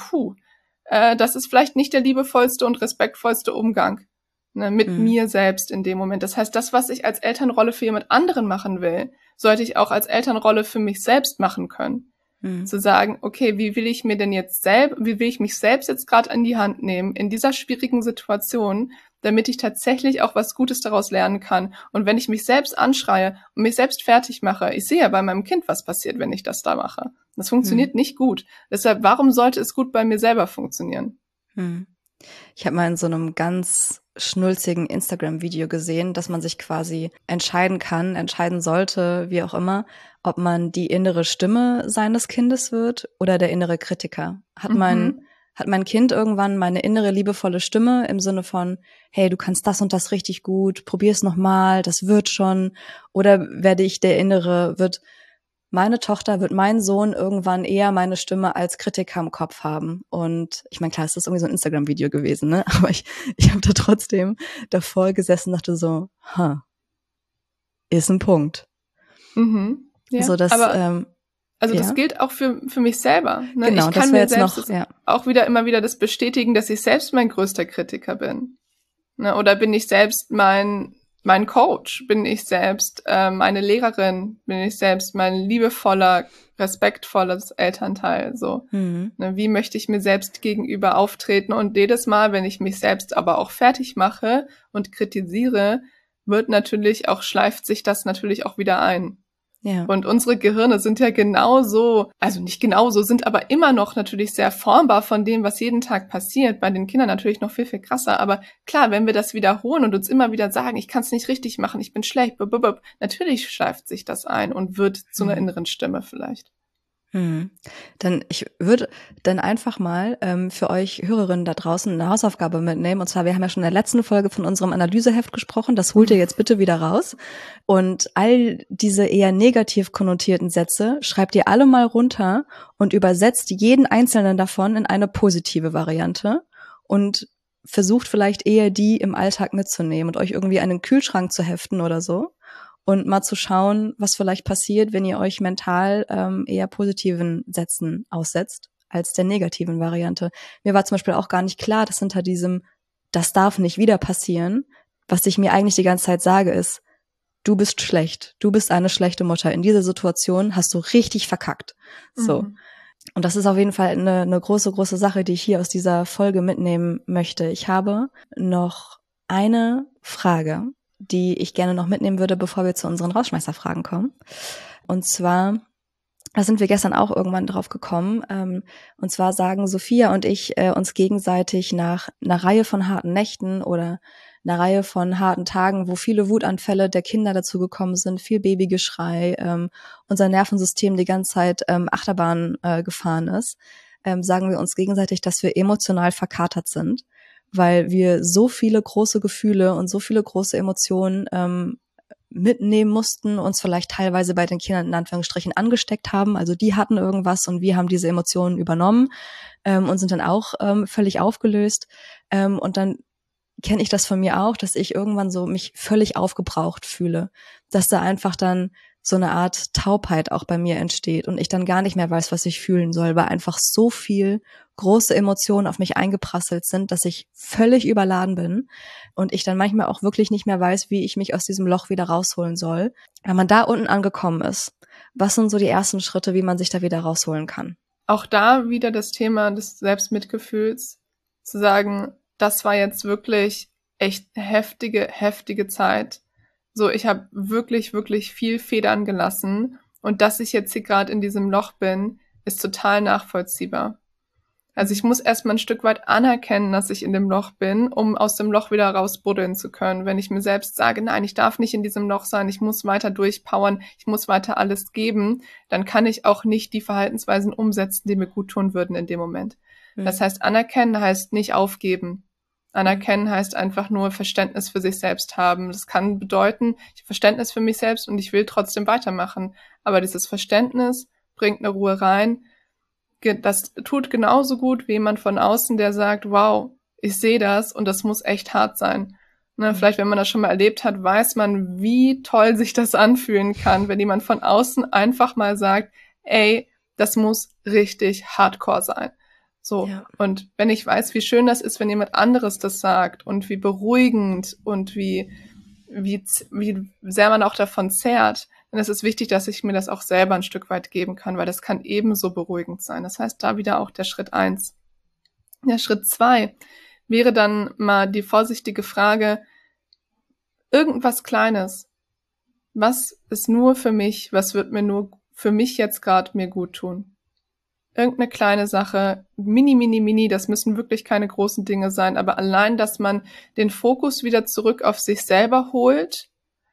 Speaker 1: das ist vielleicht nicht der liebevollste und respektvollste Umgang mit mir selbst in dem Moment. Das heißt, das, was ich als Elternrolle für jemand anderen machen will, sollte ich auch als Elternrolle für mich selbst machen können. Zu sagen, okay, wie will ich mich selbst jetzt gerade an die Hand nehmen in dieser schwierigen Situation, damit ich tatsächlich auch was Gutes daraus lernen kann. Und wenn ich mich selbst anschreie und mich selbst fertig mache, ich sehe ja bei meinem Kind, was passiert, wenn ich das da mache. Das funktioniert nicht gut. Deshalb, warum sollte es gut bei mir selber funktionieren?
Speaker 2: Ich habe mal in so einem ganz schnulzigen Instagram-Video gesehen, dass man sich quasi entscheiden sollte, wie auch immer, ob man die innere Stimme seines Kindes wird oder der innere Kritiker. Hat mein Kind irgendwann meine innere liebevolle Stimme im Sinne von, hey, du kannst das und das richtig gut, probier's nochmal, das wird schon. Oder wird meine Tochter, wird mein Sohn irgendwann eher meine Stimme als Kritiker im Kopf haben. Und ich meine, klar, es ist irgendwie so ein Instagram-Video gewesen, ne? Aber ich habe da trotzdem davor gesessen und dachte so, ist ein Punkt.
Speaker 1: Ja,
Speaker 2: so, dass,
Speaker 1: das gilt auch für mich selber. Ne?
Speaker 2: Genau,
Speaker 1: ich kann mir selbst
Speaker 2: auch
Speaker 1: immer wieder das bestätigen, dass ich selbst mein größter Kritiker bin. Ne? Oder bin ich selbst mein Coach? Bin ich selbst meine Lehrerin? Bin ich selbst mein liebevoller, respektvolles Elternteil? So, ne? Wie möchte ich mir selbst gegenüber auftreten? Und jedes Mal, wenn ich mich selbst aber auch fertig mache und kritisiere, schleift sich das natürlich auch wieder ein.
Speaker 2: Ja.
Speaker 1: Und unsere Gehirne sind ja sind aber immer noch natürlich sehr formbar von dem, was jeden Tag passiert. Bei den Kindern natürlich noch viel, viel krasser. Aber klar, wenn wir das wiederholen und uns immer wieder sagen, ich kann es nicht richtig machen, ich bin schlecht, natürlich schleift sich das ein und wird zu einer inneren Stimme vielleicht.
Speaker 2: Ich würde dann einfach mal für euch Hörerinnen da draußen eine Hausaufgabe mitnehmen. Und zwar, wir haben ja schon in der letzten Folge von unserem Analyseheft gesprochen. Das holt ihr jetzt bitte wieder raus. Und all diese eher negativ konnotierten Sätze schreibt ihr alle mal runter und übersetzt jeden einzelnen davon in eine positive Variante und versucht vielleicht eher die im Alltag mitzunehmen und euch irgendwie an den Kühlschrank zu heften oder so. Und mal zu schauen, was vielleicht passiert, wenn ihr euch mental eher positiven Sätzen aussetzt als der negativen Variante. Mir war zum Beispiel auch gar nicht klar, dass hinter diesem, das darf nicht wieder passieren, was ich mir eigentlich die ganze Zeit sage, ist, du bist schlecht, du bist eine schlechte Mutter. In dieser Situation hast du richtig verkackt. So. Und das ist auf jeden Fall eine große, große Sache, die ich hier aus dieser Folge mitnehmen möchte. Ich habe noch eine Frage, die ich gerne noch mitnehmen würde, bevor wir zu unseren Rausschmeißerfragen kommen. Und zwar, da sind wir gestern auch irgendwann drauf gekommen, und zwar sagen Sophia und ich uns gegenseitig nach einer Reihe von harten Nächten oder einer Reihe von harten Tagen, wo viele Wutanfälle der Kinder dazugekommen sind, viel Babygeschrei, unser Nervensystem die ganze Zeit Achterbahn gefahren ist, sagen wir uns gegenseitig, dass wir emotional verkatert sind, weil wir so viele große Gefühle und so viele große Emotionen mitnehmen mussten, uns vielleicht teilweise bei den Kindern in Anführungsstrichen angesteckt haben. Also die hatten irgendwas und wir haben diese Emotionen übernommen und sind dann auch völlig aufgelöst. Und dann kenne ich das von mir auch, dass ich irgendwann so mich völlig aufgebraucht fühle, dass da einfach dann so eine Art Taubheit auch bei mir entsteht und ich dann gar nicht mehr weiß, was ich fühlen soll, weil einfach so viel große Emotionen auf mich eingeprasselt sind, dass ich völlig überladen bin und ich dann manchmal auch wirklich nicht mehr weiß, wie ich mich aus diesem Loch wieder rausholen soll. Wenn man da unten angekommen ist, was sind so die ersten Schritte, wie man sich da wieder rausholen kann?
Speaker 1: Auch da wieder das Thema des Selbstmitgefühls, zu sagen, das war jetzt wirklich echt heftige Zeit. So, ich habe wirklich, wirklich viel Federn gelassen und dass ich jetzt hier gerade in diesem Loch bin, ist total nachvollziehbar. Also ich muss erstmal ein Stück weit anerkennen, dass ich in dem Loch bin, um aus dem Loch wieder rausbuddeln zu können. Wenn ich mir selbst sage, nein, ich darf nicht in diesem Loch sein, ich muss weiter durchpowern, ich muss weiter alles geben, dann kann ich auch nicht die Verhaltensweisen umsetzen, die mir gut tun würden in dem Moment. Das heißt, anerkennen heißt nicht aufgeben. Anerkennen heißt einfach nur Verständnis für sich selbst haben. Das kann bedeuten, ich habe Verständnis für mich selbst und ich will trotzdem weitermachen. Aber dieses Verständnis bringt eine Ruhe rein. Das tut genauso gut wie jemand von außen, der sagt, wow, ich sehe das und das muss echt hart sein. Ne, vielleicht, wenn man das schon mal erlebt hat, weiß man, wie toll sich das anfühlen kann, wenn jemand von außen einfach mal sagt, ey, das muss richtig hardcore sein. So. Ja. Und wenn ich weiß, wie schön das ist, wenn jemand anderes das sagt und wie beruhigend und wie sehr man auch davon zehrt, dann ist es wichtig, dass ich mir das auch selber ein Stück weit geben kann, weil das kann ebenso beruhigend sein. Das heißt, da wieder auch der Schritt 1. Der Schritt 2 wäre dann mal die vorsichtige Frage, irgendwas Kleines. Was ist nur für mich, was wird mir nur für mich jetzt gerade mir gut tun? Irgendeine kleine Sache, mini, das müssen wirklich keine großen Dinge sein, aber allein, dass man den Fokus wieder zurück auf sich selber holt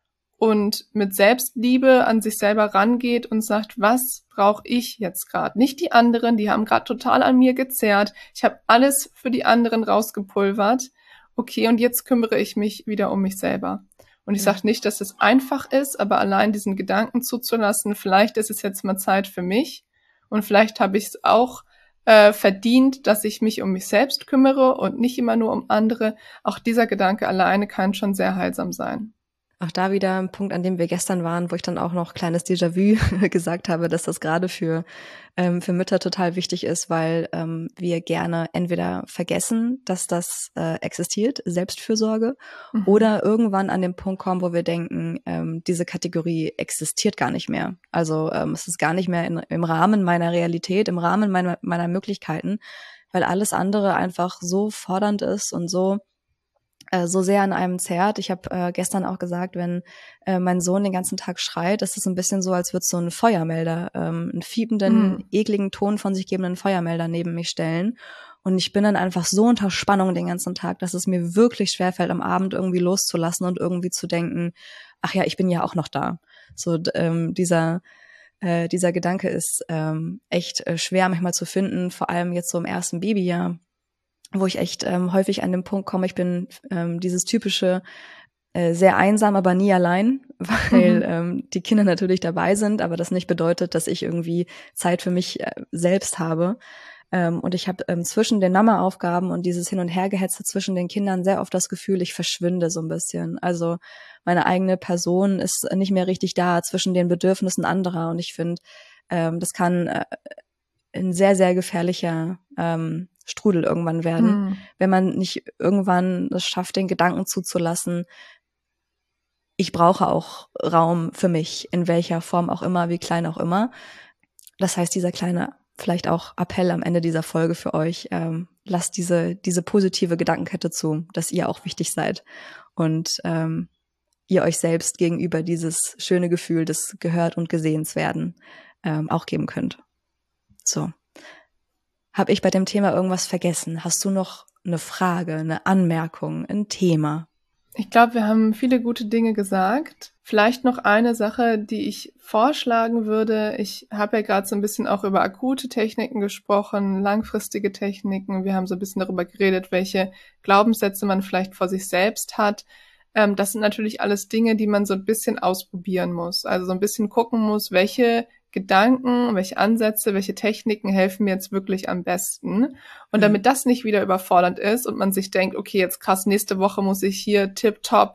Speaker 1: und mit Selbstliebe an sich selber rangeht und sagt, was brauche ich jetzt gerade? Nicht die anderen, die haben gerade total an mir gezerrt. Ich habe alles für die anderen rausgepulvert. Okay, und jetzt kümmere ich mich wieder um mich selber. Und ich sage nicht, dass es einfach ist, aber allein diesen Gedanken zuzulassen, vielleicht ist es jetzt mal Zeit für mich und vielleicht habe ich es auch verdient, dass ich mich um mich selbst kümmere und nicht immer nur um andere. Auch dieser Gedanke alleine kann schon sehr heilsam sein.
Speaker 2: Auch da wieder ein Punkt, an dem wir gestern waren, wo ich dann auch noch kleines Déjà-vu gesagt habe, dass das gerade für Mütter total wichtig ist, weil wir gerne entweder vergessen, dass das existiert, Selbstfürsorge, oder irgendwann an den Punkt kommen, wo wir denken, diese Kategorie existiert gar nicht mehr. Also es ist gar nicht mehr im Rahmen meiner Realität, im Rahmen meiner Möglichkeiten, weil alles andere einfach so fordernd ist und so sehr an einem zerrt. Ich habe gestern auch gesagt, wenn mein Sohn den ganzen Tag schreit, ist es ein bisschen so, als würde so ein Feuermelder, einen fiependen, ekligen Ton von sich gebenden Feuermelder neben mich stellen. Und ich bin dann einfach so unter Spannung den ganzen Tag, dass es mir wirklich schwerfällt, am Abend irgendwie loszulassen und irgendwie zu denken, ach ja, ich bin ja auch noch da. So dieser Gedanke ist echt schwer manchmal zu finden, vor allem jetzt so im ersten Babyjahr, wo ich echt häufig an den Punkt komme, ich bin dieses typische sehr einsam, aber nie allein, weil die Kinder natürlich dabei sind, aber das nicht bedeutet, dass ich irgendwie Zeit für mich selbst habe. Und ich habe zwischen den Mama-Aufgaben und dieses Hin- und Hergehetze zwischen den Kindern sehr oft das Gefühl, ich verschwinde so ein bisschen. Also meine eigene Person ist nicht mehr richtig da zwischen den Bedürfnissen anderer. Und ich finde, das kann ein sehr, sehr gefährlicher Strudel irgendwann werden, wenn man nicht irgendwann es schafft, den Gedanken zuzulassen, ich brauche auch Raum für mich, in welcher Form auch immer, wie klein auch immer. Das heißt, dieser kleine, vielleicht auch Appell am Ende dieser Folge für euch, lasst diese positive Gedankenkette zu, dass ihr auch wichtig seid und ihr euch selbst gegenüber dieses schöne Gefühl des Gehört und Gesehens werden auch geben könnt. So. Habe ich bei dem Thema irgendwas vergessen? Hast du noch eine Frage, eine Anmerkung, ein Thema?
Speaker 1: Ich glaube, wir haben viele gute Dinge gesagt. Vielleicht noch eine Sache, die ich vorschlagen würde. Ich habe ja gerade so ein bisschen auch über akute Techniken gesprochen, langfristige Techniken. Wir haben so ein bisschen darüber geredet, welche Glaubenssätze man vielleicht vor sich selbst hat. Das sind natürlich alles Dinge, die man so ein bisschen ausprobieren muss. Also so ein bisschen gucken muss, welche Gedanken, welche Ansätze, welche Techniken helfen mir jetzt wirklich am besten. Und damit das nicht wieder überfordernd ist und man sich denkt, okay, jetzt krass, nächste Woche muss ich hier tipptopp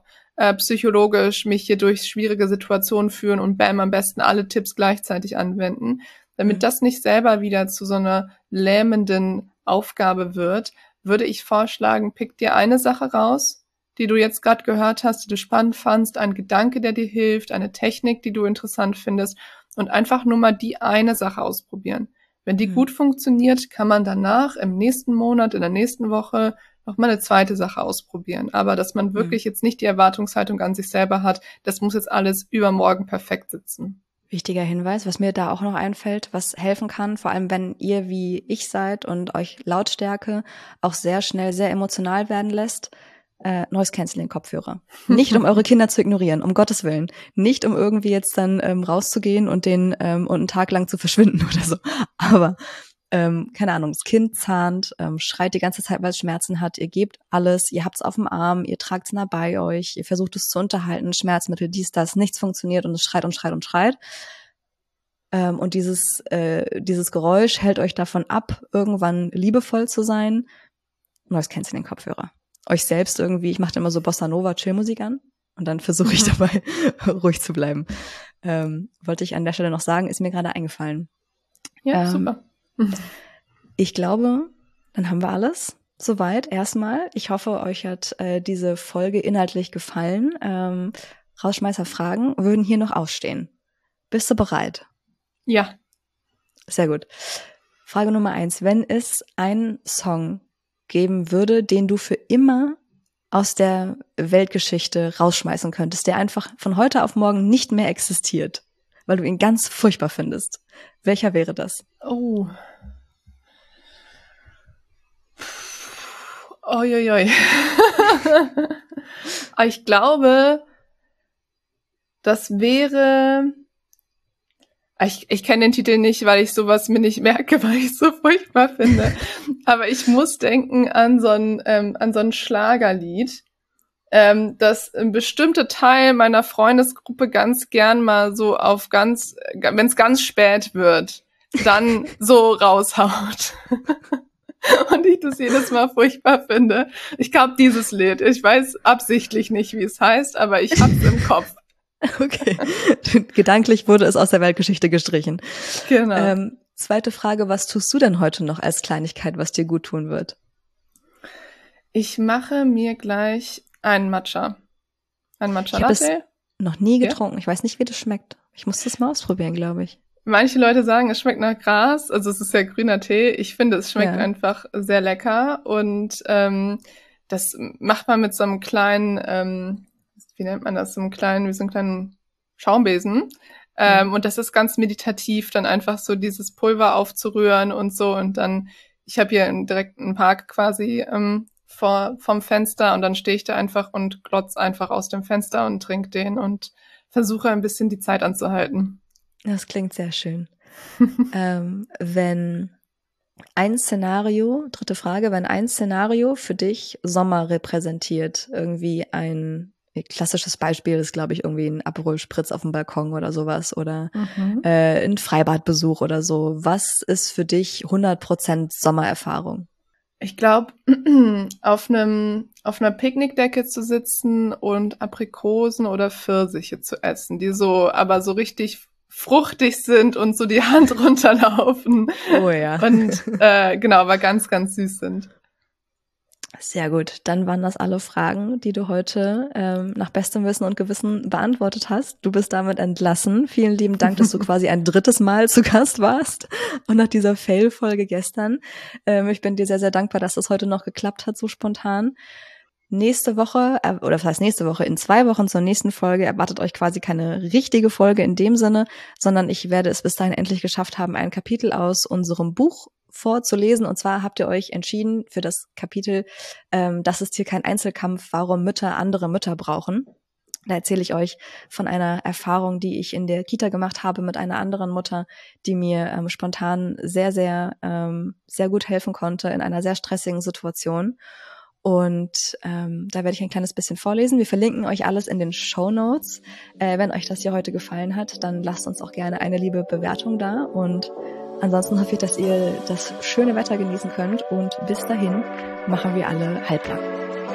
Speaker 1: psychologisch mich hier durch schwierige Situationen führen und bam, am besten alle Tipps gleichzeitig anwenden. Damit das nicht selber wieder zu so einer lähmenden Aufgabe wird, würde ich vorschlagen, pick dir eine Sache raus, die du jetzt gerade gehört hast, die du spannend fandst, ein Gedanke, der dir hilft, eine Technik, die du interessant findest und einfach nur mal die eine Sache ausprobieren. Wenn die gut funktioniert, kann man danach im nächsten Monat, in der nächsten Woche noch mal eine zweite Sache ausprobieren. Aber dass man wirklich jetzt nicht die Erwartungshaltung an sich selber hat, das muss jetzt alles übermorgen perfekt sitzen.
Speaker 2: Wichtiger Hinweis, was mir da auch noch einfällt, was helfen kann, vor allem wenn ihr wie ich seid und euch Lautstärke auch sehr schnell sehr emotional werden lässt, Noise-Canceling-Kopfhörer. Nicht, um eure Kinder zu ignorieren, um Gottes Willen. Nicht, um irgendwie jetzt dann rauszugehen und und einen Tag lang zu verschwinden oder so. Aber, keine Ahnung, das Kind zahnt, schreit die ganze Zeit, weil es Schmerzen hat. Ihr gebt alles, ihr habt's auf dem Arm, ihr tragt es nah bei euch, ihr versucht es zu unterhalten, Schmerzmittel, dies, das, nichts funktioniert und es schreit und schreit und schreit. Und dieses Geräusch hält euch davon ab, irgendwann liebevoll zu sein. Noise-Canceling-Kopfhörer. Euch selbst irgendwie, ich mache immer so Bossa Nova Chillmusik an und dann versuche ich dabei ruhig zu bleiben. Wollte ich an der Stelle noch sagen, ist mir gerade eingefallen.
Speaker 1: Ja, super.
Speaker 2: Ich glaube, dann haben wir alles soweit erstmal. Ich hoffe, euch hat diese Folge inhaltlich gefallen. Rausschmeißer-Fragen würden hier noch ausstehen. Bist du bereit?
Speaker 1: Ja.
Speaker 2: Sehr gut. Frage Nummer 1. Wenn es einen Song geben würde, den du für immer aus der Weltgeschichte rausschmeißen könntest, der einfach von heute auf morgen nicht mehr existiert, weil du ihn ganz furchtbar findest. Welcher wäre das?
Speaker 1: Oh. Uiuiui. Ich glaube, das wäre... Ich kenne den Titel nicht, weil ich sowas mir nicht merke, weil ich es so furchtbar finde. Aber ich muss denken an so ein Schlagerlied, das ein bestimmter Teil meiner Freundesgruppe ganz gern mal so wenn es ganz spät wird, dann so raushaut. Und ich das jedes Mal furchtbar finde. Ich glaube, dieses Lied. Ich weiß absichtlich nicht, wie es heißt, aber ich hab's im Kopf.
Speaker 2: Okay. Gedanklich wurde es aus der Weltgeschichte gestrichen.
Speaker 1: Genau.
Speaker 2: Zweite Frage, was tust du denn heute noch als Kleinigkeit, was dir gut tun wird?
Speaker 1: Ich mache mir gleich einen Matcha. Ein Matcha Latte.
Speaker 2: Ich habe es noch nie getrunken. Ja? Ich weiß nicht, wie das schmeckt. Ich muss das mal ausprobieren, glaube ich.
Speaker 1: Manche Leute sagen, es schmeckt nach Gras. Also es ist ja grüner Tee. Ich finde, es schmeckt einfach sehr lecker. Und das macht man mit so einem kleinen... wie nennt man das, wie so einen kleinen Schaumbesen. Und das ist ganz meditativ, dann einfach so dieses Pulver aufzurühren und so. Und dann, ich habe hier direkt einen Park quasi vom Fenster und dann stehe ich da einfach und glotz einfach aus dem Fenster und trinke den und versuche ein bisschen die Zeit anzuhalten.
Speaker 2: Das klingt sehr schön. Wenn ein Szenario, dritte Frage, wenn ein Szenario für dich Sommer repräsentiert, irgendwie ein klassisches Beispiel ist, glaube ich, irgendwie ein Aperol Spritz auf dem Balkon oder sowas oder ein Freibadbesuch oder so. Was ist für dich 100% Sommererfahrung?
Speaker 1: Ich glaube, auf einer Picknickdecke zu sitzen und Aprikosen oder Pfirsiche zu essen, die aber so richtig fruchtig sind und so die Hand runterlaufen.
Speaker 2: Oh ja.
Speaker 1: Und genau, aber ganz, ganz süß sind.
Speaker 2: Sehr gut. Dann waren das alle Fragen, die du heute nach bestem Wissen und Gewissen beantwortet hast. Du bist damit entlassen. Vielen lieben Dank, dass du quasi ein drittes Mal zu Gast warst und nach dieser Fail-Folge gestern. Ich bin dir sehr, sehr dankbar, dass das heute noch geklappt hat, so spontan. Nächste Woche, oder was heißt nächste Woche, in 2 Wochen zur nächsten Folge erwartet euch quasi keine richtige Folge in dem Sinne, sondern ich werde es bis dahin endlich geschafft haben, ein Kapitel aus unserem Buch vorzulesen. Und zwar habt ihr euch entschieden für das Kapitel, das ist hier kein Einzelkampf, warum Mütter andere Mütter brauchen. Da erzähle ich euch von einer Erfahrung, die ich in der Kita gemacht habe mit einer anderen Mutter, die mir spontan sehr, sehr, sehr gut helfen konnte in einer sehr stressigen Situation. Und da werde ich ein kleines bisschen vorlesen. Wir verlinken euch alles in den Shownotes. Wenn euch das hier heute gefallen hat, dann lasst uns auch gerne eine liebe Bewertung da. Und ansonsten hoffe ich, dass ihr das schöne Wetter genießen könnt. Und bis dahin machen wir alle halblang.